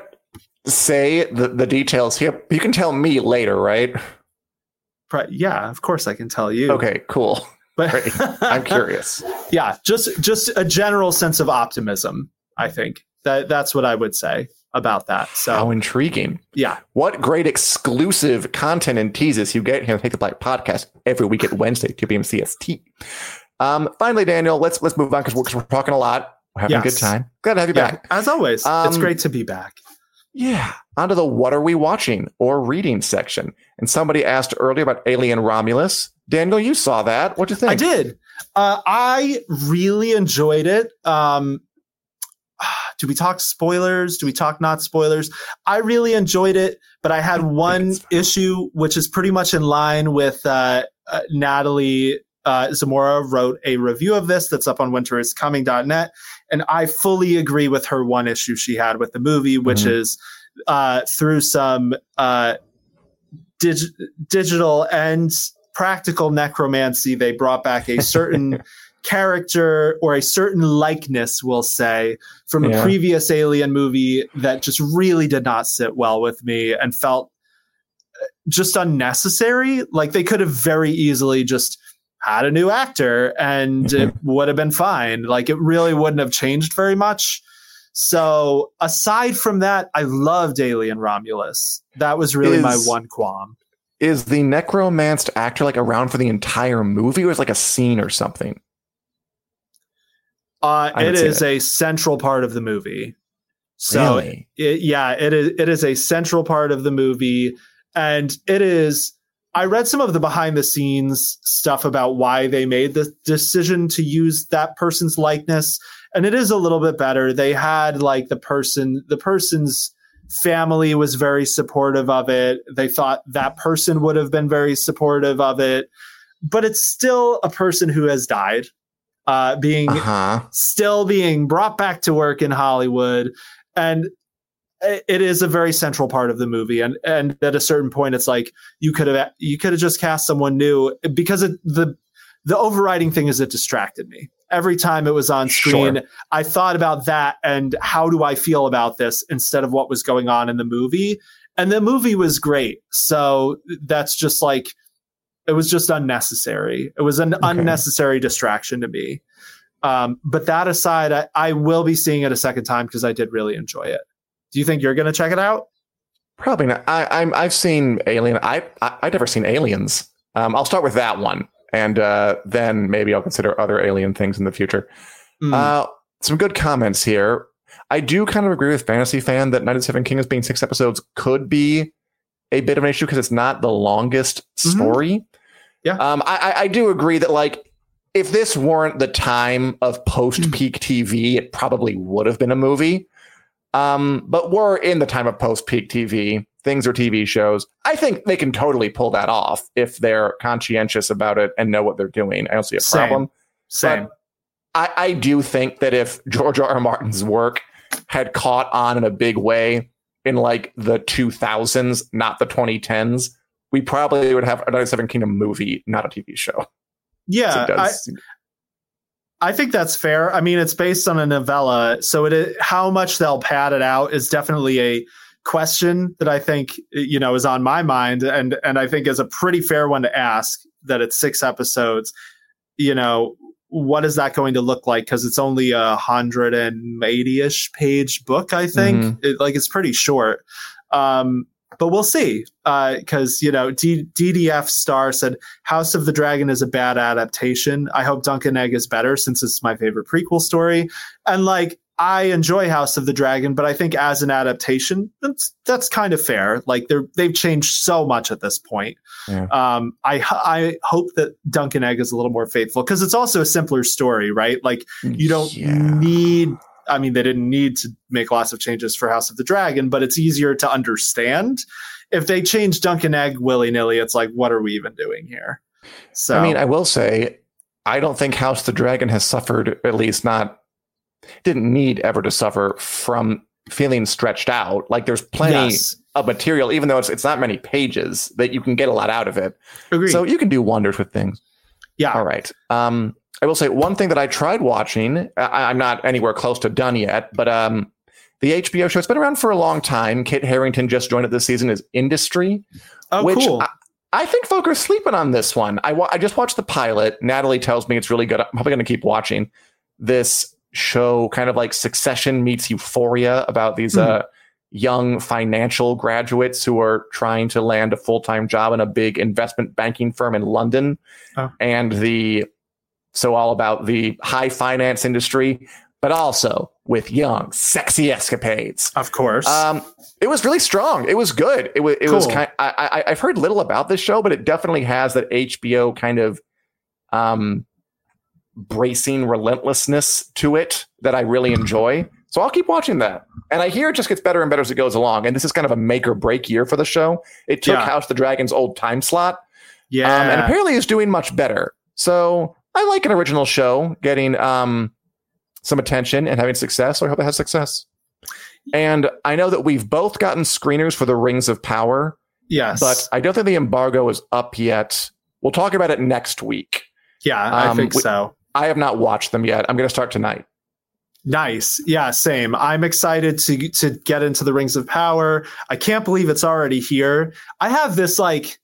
say the, the details here. You can tell me later, right? Yeah, of course I can tell you. Okay, cool. But I'm curious. Yeah, just just a general sense of optimism. I think that that's what I would say about that. So how intriguing. Yeah. What great exclusive content and teases you get here on Take the Black podcast every week at Wednesday, two p.m. C S T. Um, finally, Daniel, let's let's move on because we're, we're talking a lot. We're having yes. a good time. Glad to have you yeah, back. As always, um, it's great to be back. Yeah. Onto the what are we watching or reading section. And somebody asked earlier about Alien Romulus. Daniel, you saw that. What'd you think? I did. Uh, I really enjoyed it. Um, do we talk spoilers? Do we talk not spoilers? I really enjoyed it, but I had one issue, which is pretty much in line with uh, uh, Natalie uh, Zamora wrote a review of this that's up on winter is coming dot net. And I fully agree with her one issue she had with the movie, which mm-hmm. is uh, through some uh, dig- digital and practical necromancy, they brought back a certain character or a certain likeness, we'll say, from yeah. a previous Alien movie that just really did not sit well with me and felt just unnecessary. Like they could have very easily just had a new actor and mm-hmm. it would have been fine. Like it really wouldn't have changed very much. So aside from that, I loved Alien Romulus. That was really is, my one qualm. Is the necromanced actor like around for the entire movie or is it like a scene or something? Uh, it is it. a central part of the movie. So really? it, yeah, it is. It is a central part of the movie, and it is. I read some of the behind the scenes stuff about why they made the decision to use that person's likeness, and it is a little bit better. They had like the person, the person's family was very supportive of it. They thought that person would have been very supportive of it, but it's still a person who has died. Uh, being uh-huh. still being brought back to work in Hollywood. And it is a very central part of the movie. And, and at a certain point, it's like, you could have, you could have just cast someone new because it, the, the overriding thing is it distracted me. Every time it was on screen, sure. I thought about that and how do I feel about this instead of what was going on in the movie. And the movie was great. So that's just like, it was just unnecessary. It was an okay. unnecessary distraction to me. Um, but that aside, I, I will be seeing it a second time because I did really enjoy it. Do you think you're going to check it out? Probably not. I, I'm, I've seen Alien. I, I, I've never seen Aliens. Um, I'll start with that one. And uh, then maybe I'll consider other Alien things in the future. Mm. Uh, some good comments here. I do kind of agree with Fantasy Fan that Night of the Seven Kingdoms being six episodes could be a bit of an issue because it's not the longest story. Mm-hmm. Yeah. Um, I, I do agree that like if this weren't the time of post-peak T V, it probably would have been a movie. Um, but we're in the time of post-peak T V. Things are T V shows. I think they can totally pull that off if they're conscientious about it and know what they're doing. I don't see a Same. problem. Same. I, I do think that if George R. R. Martin's work had caught on in a big way in like the two thousands, not the twenty tens, we probably would have a Night of the Seven Kingdom movie, not a T V show. Yeah, I, I think that's fair. I mean, it's based on a novella, so it is, how much they'll pad it out is definitely a question that I think, you know, is on my mind, and and I think is a pretty fair one to ask. That it's six episodes. You know, what is that going to look like? Because it's only a hundred and eighty-ish page book. I think mm-hmm. it, like it's pretty short. Um, But we'll see, because, uh, you know, D- DDF Star said House of the Dragon is a bad adaptation. I hope Dunk and Egg is better since it's my favorite prequel story. And like, I enjoy House of the Dragon, but I think as an adaptation, that's, that's kind of fair. Like they're, they've changed so much at this point. Yeah. Um, I, I hope that Dunk and Egg is a little more faithful because it's also a simpler story, right? Like you don't yeah. need... I mean, they didn't need to make lots of changes for House of the Dragon, but it's easier to understand. If they change Dunk and Egg willy-nilly, it's like, what are we even doing here? So, I mean, I will say, I don't think House of the Dragon has suffered, at least not, didn't need ever to suffer from feeling stretched out. Like there's plenty yes. of material, even though it's it's not many pages, that you can get a lot out of it. Agreed. So you can do wonders with things. Yeah. All right. Um, I will say one thing that I tried watching, I, I'm not anywhere close to done yet, but um, the H B O show, it's been around for a long time. Kit Harington just joined it this season, is Industry. Oh, which cool. I, I think folk are sleeping on this one. I, wa- I just watched the pilot. Natalie tells me it's really good. I'm probably going to keep watching this show, kind of like Succession meets Euphoria, about these mm. uh, young financial graduates who are trying to land a full-time job in a big investment banking firm in London. Oh. And the so all about the high finance industry, but also with young, sexy escapades. Of course. Um, it was really strong. It was good. It was, it cool. was kind I, I, I've heard little about this show, but it definitely has that H B O kind of um, bracing relentlessness to it that I really enjoy. So I'll keep watching that. And I hear it just gets better and better as it goes along. And this is kind of a make or break year for the show. It took yeah. House of the Dragon's old time slot. Yeah. Um, and apparently is doing much better. So I like an original show getting um, some attention and having success. So I hope it has success. And I know that we've both gotten screeners for the Rings of Power. Yes. But I don't think the embargo is up yet. We'll talk about it next week. Yeah, I um, think we, so. I have not watched them yet. I'm going to start tonight. Nice. Yeah, same. I'm excited to to get into the Rings of Power. I can't believe it's already here. I have this like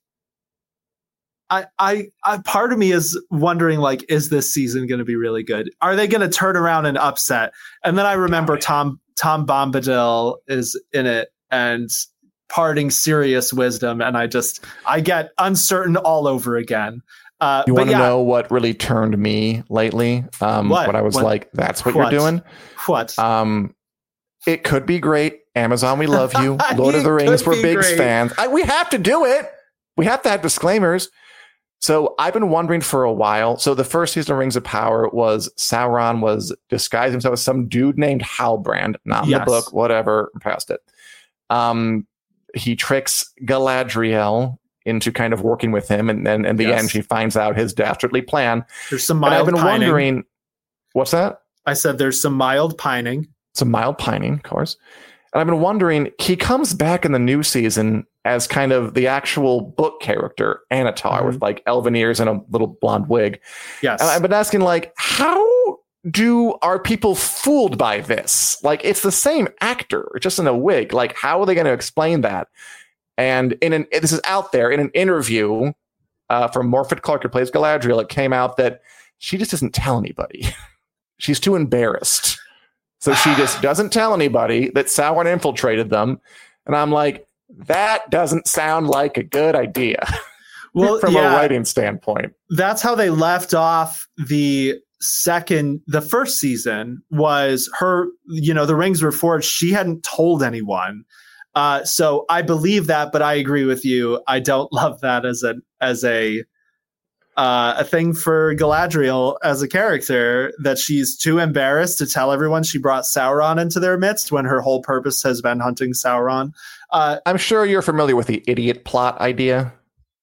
I I, I part of me is wondering, like, is this season going to be really good? Are they going to turn around and upset? And then I remember Tom Tom Bombadil is in it and parting serious wisdom, and I just I get uncertain all over again. Uh, you want to yeah. know what really turned me lately? Um, what? When I was what? like, that's what, what you're doing? What? Um, it could be great. Amazon, we love you. Lord of the Rings, we're big great. fans. I, we have to do it. We have to have disclaimers. So I've been wondering for a while. So the first season of Rings of Power was Sauron was disguised himself as some dude named Halbrand. Not in yes. the book, whatever. I'm past it. Um, he tricks Galadriel into kind of working with him, and then in the yes. end she finds out his dastardly plan. There's some mild and I've been pining. wondering, what's that? I said there's some mild pining. Some mild pining, of course. And I've been wondering, he comes back in the new season as kind of the actual book character, Anatar, mm-hmm. with like elven ears and a little blonde wig. Yes. And I've been asking, like, how do are people fooled by this? Like, it's the same actor, just in a wig. Like, how are they going to explain that? And in an this is out there in an interview uh, from Morfydd Clark, who plays Galadriel, it came out that she just doesn't tell anybody. She's too embarrassed. So she just doesn't tell anybody that Sauron infiltrated them. And I'm like, that doesn't sound like a good idea. Well, from yeah, a writing standpoint. That's how they left off the second, the first season was her, you know, the rings were forged. She hadn't told anyone. Uh, so I believe that, but I agree with you. I don't love that as a as a uh, a thing for Galadriel as a character, that she's too embarrassed to tell everyone she brought Sauron into their midst when her whole purpose has been hunting Sauron. Uh, I'm sure you're familiar with the idiot plot idea.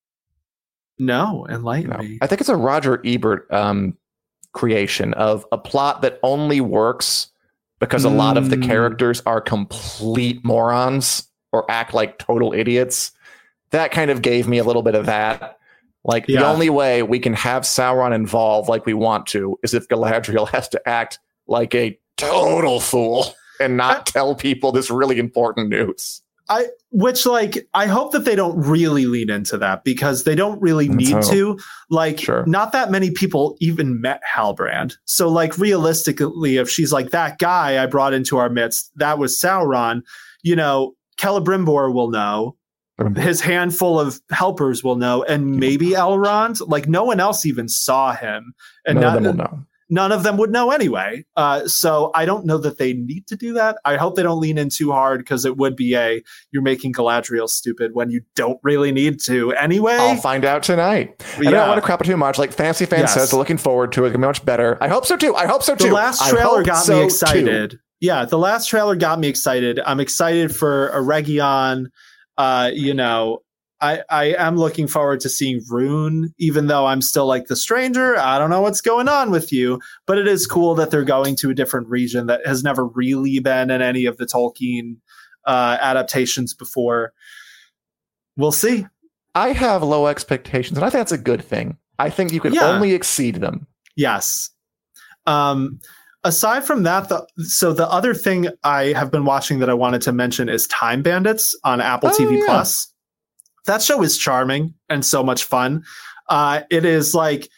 No, enlighten no. me. I think it's a Roger Ebert um, creation of a plot that only works because a mm. lot of the characters are complete morons or act like total idiots. That kind of gave me a little bit of that. Like, yeah. the only way we can have Sauron involved like we want to is if Galadriel has to act like a total fool and not I, tell people this really important news. I, which, like, I hope that they don't really lean into that, because they don't really need so, to. Like, sure. not that many people even met Halbrand. So, like, realistically, if she's like, that guy I brought into our midst, that was Sauron, you know, Celebrimbor will know. His handful of helpers will know, and maybe Elrond. Like, no one else even saw him, and none not, of them will know. None of them would know anyway. Uh, so I don't know that they need to do that. I hope they don't lean in too hard, because it would be a you're making Galadriel stupid when you don't really need to anyway. I'll find out tonight. Yeah. I don't want to crap it too much. Like Fancy Fan yes. says, they're looking forward to it. It's gonna be much better. I hope so too. I hope so too. The last trailer got so me excited. Too. Yeah, the last trailer got me excited. I'm excited for Eregion. Uh, you know. I, I am looking forward to seeing Rune, even though I'm still like the stranger. I don't know what's going on with you, but it is cool that they're going to a different region that has never really been in any of the Tolkien uh, adaptations before. We'll see. I have low expectations, and I think that's a good thing. I think you can yeah. only exceed them. Yes. Um, aside from that, the, so the other thing I have been watching that I wanted to mention is Time Bandits on Apple oh, T V yeah. Plus. that show is charming and so much fun. Uh, it is like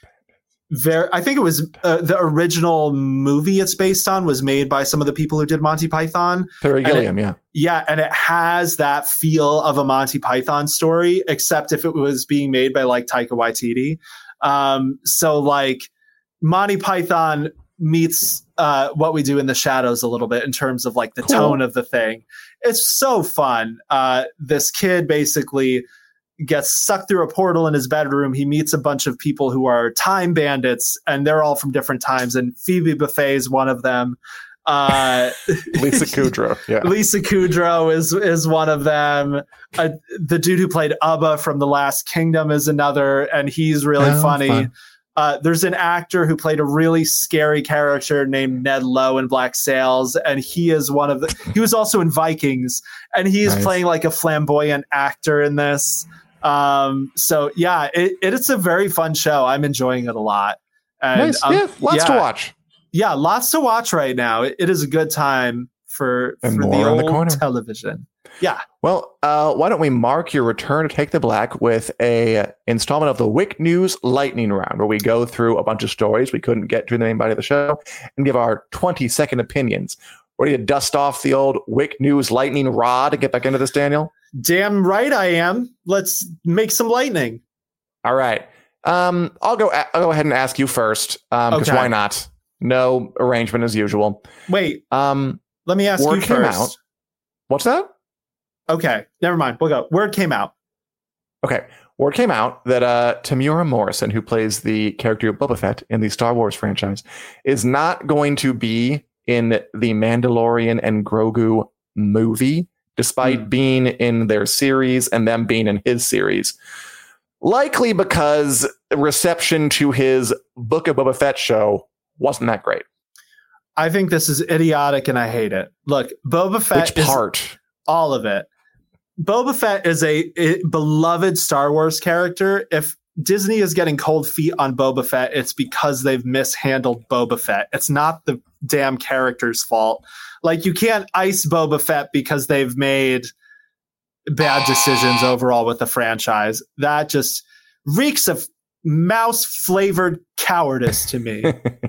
very, I think it was uh, the original movie it's based on was made by some of the people who did Monty Python. Terry Gilliam, it, yeah. Yeah, and it has that feel of a Monty Python story, except if it was being made by like Taika Waititi. Um, so like Monty Python meets uh, What We Do in the Shadows a little bit in terms of like the cool. tone of the thing. It's so fun. Uh, this kid basically gets sucked through a portal in his bedroom. He meets a bunch of people who are time bandits, and they're all from different times. And Phoebe Buffay is one of them. Uh, Lisa Kudrow, yeah. Lisa Kudrow is is one of them. Uh, the dude who played Ubba from The Last Kingdom is another, and he's really oh, funny. Fun. Uh, there's an actor who played a really scary character named Ned Lowe in Black Sails, and he is one of the. He was also in Vikings, and he's nice. playing like a flamboyant actor in this. Um, so yeah, it, it's a very fun show. I'm enjoying it a lot. And, nice. um, yeah, lots yeah, to watch. Yeah, lots to watch right now. It, it is a good time for, for the old the television. Yeah. Well, uh, why don't we mark your return to Take the Black with a installment of the Wick News Lightning Round, where we go through a bunch of stories we couldn't get to in the main body of the show and give our twenty second opinions. Ready to dust off the old Wick News lightning rod and get back into this, Daniel? Damn right I am. Let's make some lightning. All right. Um, I'll go. I'll go ahead and ask you first, um, because okay. why not? No arrangement as usual. Wait. Um, let me ask you first. Out. What's that? Okay, never mind. We'll go. Word came out. Okay, word came out that uh, Tamura Morrison, who plays the character of Boba Fett in the Star Wars franchise, is not going to be in the Mandalorian and Grogu movie, despite mm. being in their series and them being in his series. Likely because reception to his Book of Boba Fett show wasn't that great. I think this is idiotic and I hate it. Look, Boba Fett Which part? is all of it. Boba Fett is a, a beloved Star Wars character. If Disney is getting cold feet on Boba Fett, it's because they've mishandled Boba Fett. It's not the damn character's fault. Like, you can't ice Boba Fett because they've made bad decisions overall with the franchise. That just reeks of mouse flavored cowardice to me.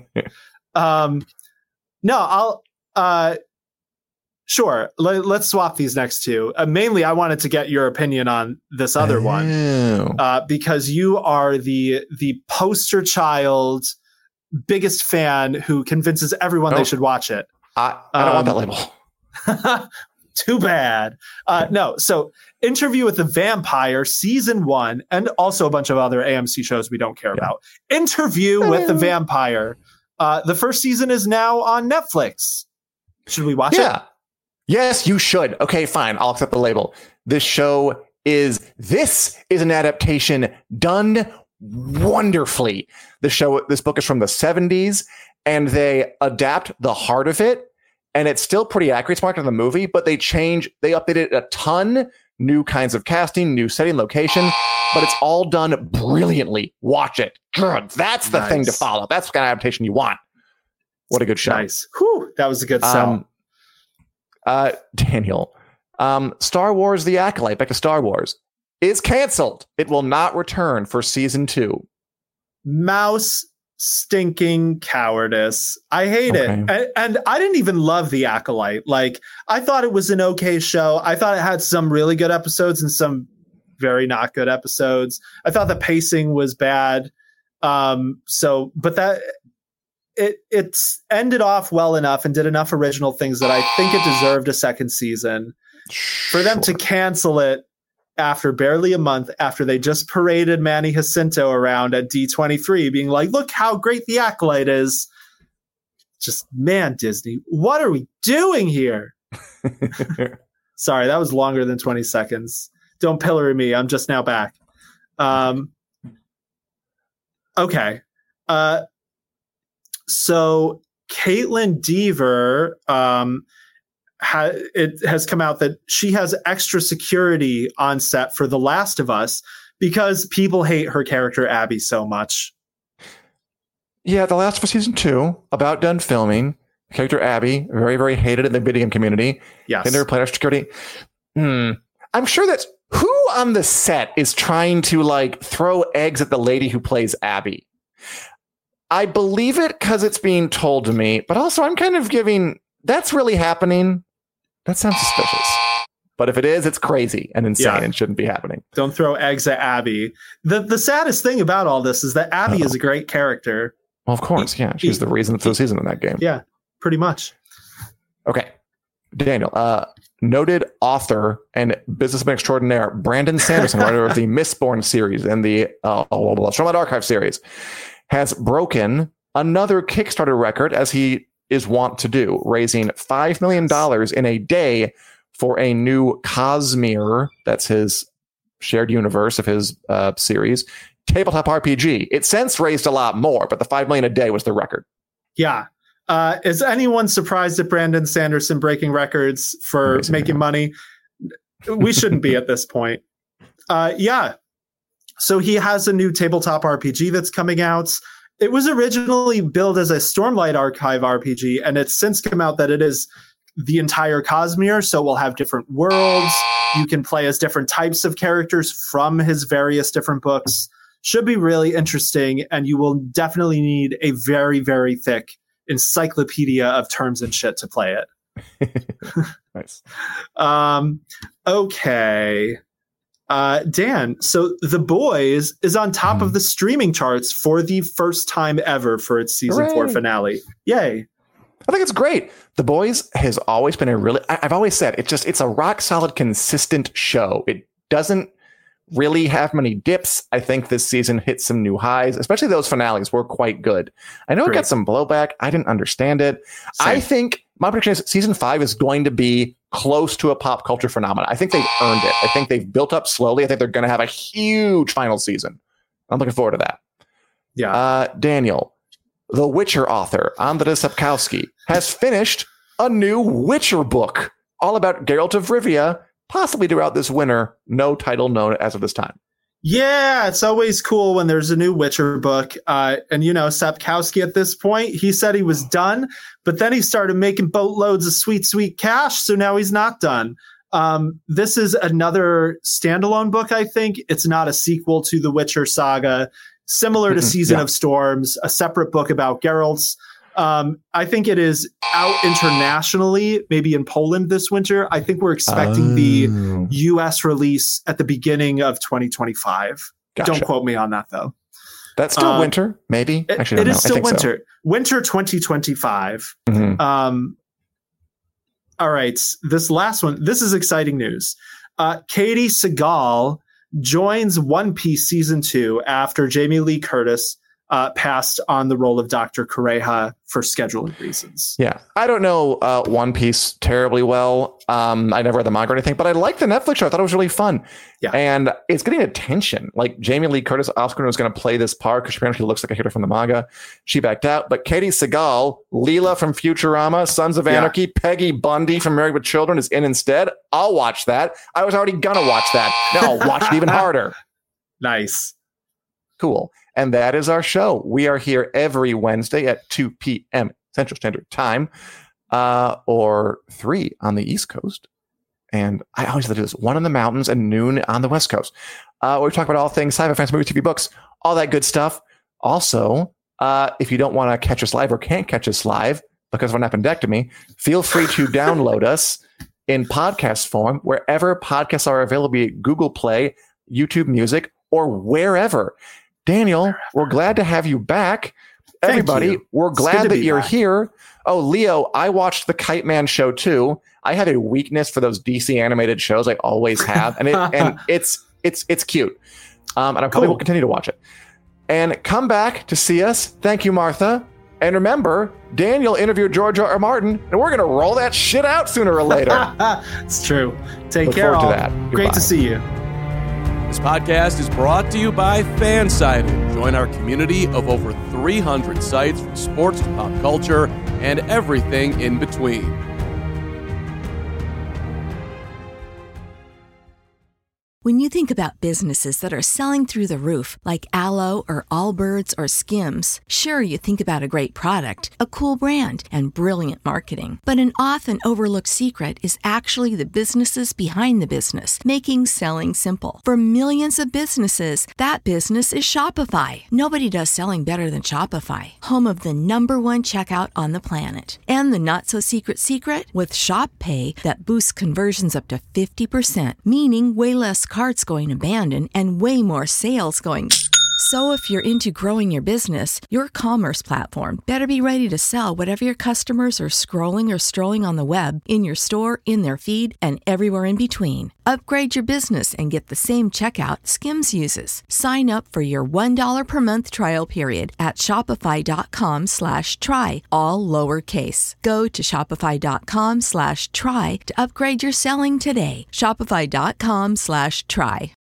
um, no, I'll, uh, sure. Let, let's swap these next two. Uh, mainly, I wanted to get your opinion on this other oh. one, uh, because you are the, the poster child, biggest fan who convinces everyone oh. they should watch it. I, I don't um, want that label. Too bad. Uh, no, so Interview with the Vampire season one, and also a bunch of other A M C shows we don't care yeah. about. Interview with the Vampire. Uh, the first season is now on Netflix. Should we watch yeah. it? Yes, you should. Okay, fine. I'll accept the label. This show is, this is an adaptation done wonderfully. The show, this book is from the seventies, and they adapt the heart of it. And it's still pretty accurate. It's marked in the movie, but they change, they updated a ton, new kinds of casting, new setting, location, but it's all done brilliantly. Watch it. That's the nice. thing to follow. That's the kind of adaptation you want. What a good show. Nice. Whew, that was a good sell. Um, uh, Daniel, um, Star Wars The Acolyte, back to Star Wars, is canceled. It will not return for season two. Mouse stinking cowardice. I hate okay. it. And, and I didn't even love The Acolyte. Like, I thought it was an okay show. I thought it had some really good episodes and some very not good episodes. I thought the pacing was bad. Um, so, but that it it's ended off well enough and did enough original things that I think it deserved a second season. For them to cancel it after barely a month after they just paraded Manny Jacinto around at D twenty-three being like, look how great The Acolyte is. Just, man, Disney, what are we doing here? Sorry, that was longer than twenty seconds. Don't pillory me. I'm just now back. Um, okay. Uh, so Caitlin Dever, um, Ha, it has come out that she has extra security on set for The Last of Us because people hate her character Abby so much. Yeah, The Last of Us season two, about done filming. Character Abby, very, very hated in the video game community. Yes. And they're playing extra security. Hmm. I'm sure that's Who on the set is trying to like throw eggs at the lady who plays Abby? I believe it because it's being told to me, but also I'm kind of giving, that's really happening. That sounds suspicious. But if it is, it's crazy and insane yeah. and shouldn't be happening. Don't throw eggs at Abby. The the saddest thing about all this is that Abby Uh-oh. is a great character. Well, of course, yeah. She's he, the reason for the season in that game. Yeah, pretty much. Okay. Daniel, uh, noted author and businessman extraordinaire Brandon Sanderson, writer of the Mistborn series and the uh, Stormlight Archive series, has broken another Kickstarter record, as he is wont to do, raising five million dollars in a day for a new Cosmere, that's his shared universe of his uh, series, tabletop R P G. It since raised a lot more, but the five million dollars a day was the record. Yeah. Uh, is anyone surprised at Brandon Sanderson breaking records for Amazing, making man. money? We shouldn't be at this point. Uh, yeah. So he has a new tabletop R P G that's coming out. It was originally billed as a Stormlight Archive R P G, and it's since come out that it is the entire Cosmere. So we'll have different worlds. You can play as different types of characters from his various different books. Should be really interesting, and you will definitely need a very, very thick encyclopedia of terms and shit to play it. Nice. Um, okay. Uh, Dan, so The Boys is on top mm. of the streaming charts for the first time ever for its season Hooray. four finale. Yay. I think it's great. The Boys has always been a really, I, I've always said, it's just, it's a rock solid, consistent show. It doesn't really have many dips. I think this season hit some new highs, especially those finales were quite good. I know Great. It got some blowback. I didn't understand it. Same. I think my prediction is season five is going to be close to a pop culture phenomenon. I think they've earned it. I think they've built up slowly. I think they're going to have a huge final season. I'm looking forward to that. Yeah. Uh, Daniel, the Witcher author, Andrzej Sapkowski, has finished a new Witcher book all about Geralt of Rivia, possibly throughout this winter. No title known as of this time. Yeah, it's always cool when there's a new Witcher book. Uh, and, you know, Sapkowski at this point, he said he was done, but then he started making boatloads of sweet, sweet cash. So now he's not done. Um, this is another standalone book, I think. It's not a sequel to the Witcher saga, similar to Season yeah. of Storms, a separate book about Geralt's. Um, I think it is out internationally, maybe in Poland this winter. I think we're expecting oh. the U S release at the beginning of twenty twenty-five. Gotcha. Don't quote me on that, though. That's still um, winter, maybe? Actually, it is still winter. So. Winter twenty twenty-five. Mm-hmm. Um, all right. This last one, this is exciting news. Uh, Katie Sagal joins One Piece Season two after Jamie Lee Curtis Uh, passed on the role of Doctor Kureha for scheduling reasons. Yeah. I don't know uh, One Piece terribly well. Um, I never read the manga or anything, but I liked the Netflix show. I thought it was really fun. Yeah. And it's getting attention. Like Jamie Lee Curtis Oscar was going to play this part because apparently she looks like a hero from the manga. She backed out. But Katie Sagal, Leela from Futurama, Sons of Anarchy, yeah. Peggy Bundy from Married with Children is in instead. I'll watch that. I was already going to watch that. Now I'll watch it even harder. Nice. Cool. And that is our show. We are here every Wednesday at two p.m. Central Standard Time, uh, or three on the East Coast. And I always do this, one in the mountains and noon on the West Coast. Uh, where we talk about all things sci-fi, fantasy, movie, T V, books, all that good stuff. Also, uh, if you don't want to catch us live or can't catch us live because of an appendectomy, feel free to download us in podcast form wherever podcasts are available, be it Google Play, YouTube Music, or wherever. Daniel, we're glad to have you back. Thank Everybody, you. we're glad that you're back. here. Oh, Leo, I watched the Kite Man show too. I have a weakness for those D C animated shows. I always have, and it and it's it's it's cute. Um, and I probably cool. will continue to watch it. And come back to see us. Thank you, Martha. And remember, Daniel interviewed George R. R. Martin, and we're gonna roll that shit out sooner or later. It's true. Take Look care. Forward all. to that. Great Goodbye. to see you. This podcast is brought to you by Fansided. Join our community of over three hundred sites from sports to pop culture and everything in between. When you think about businesses that are selling through the roof, like Aloe or Allbirds or Skims, sure, you think about a great product, a cool brand, and brilliant marketing. But an often overlooked secret is actually the businesses behind the business, making selling simple. For millions of businesses, that business is Shopify. Nobody does selling better than Shopify, home of the number one checkout on the planet. And the not-so-secret secret? With Shop Pay that boosts conversions up to fifty percent, meaning way less carts going abandoned and way more sales going. So if you're into growing your business, your commerce platform better be ready to sell whatever your customers are scrolling or strolling on the web, in your store, in their feed, and everywhere in between. Upgrade your business and get the same checkout Skims uses. Sign up for your one dollar per month trial period at shopify.com slash try, all lowercase. Go to shopify.com slash try to upgrade your selling today. Shopify.com slash try.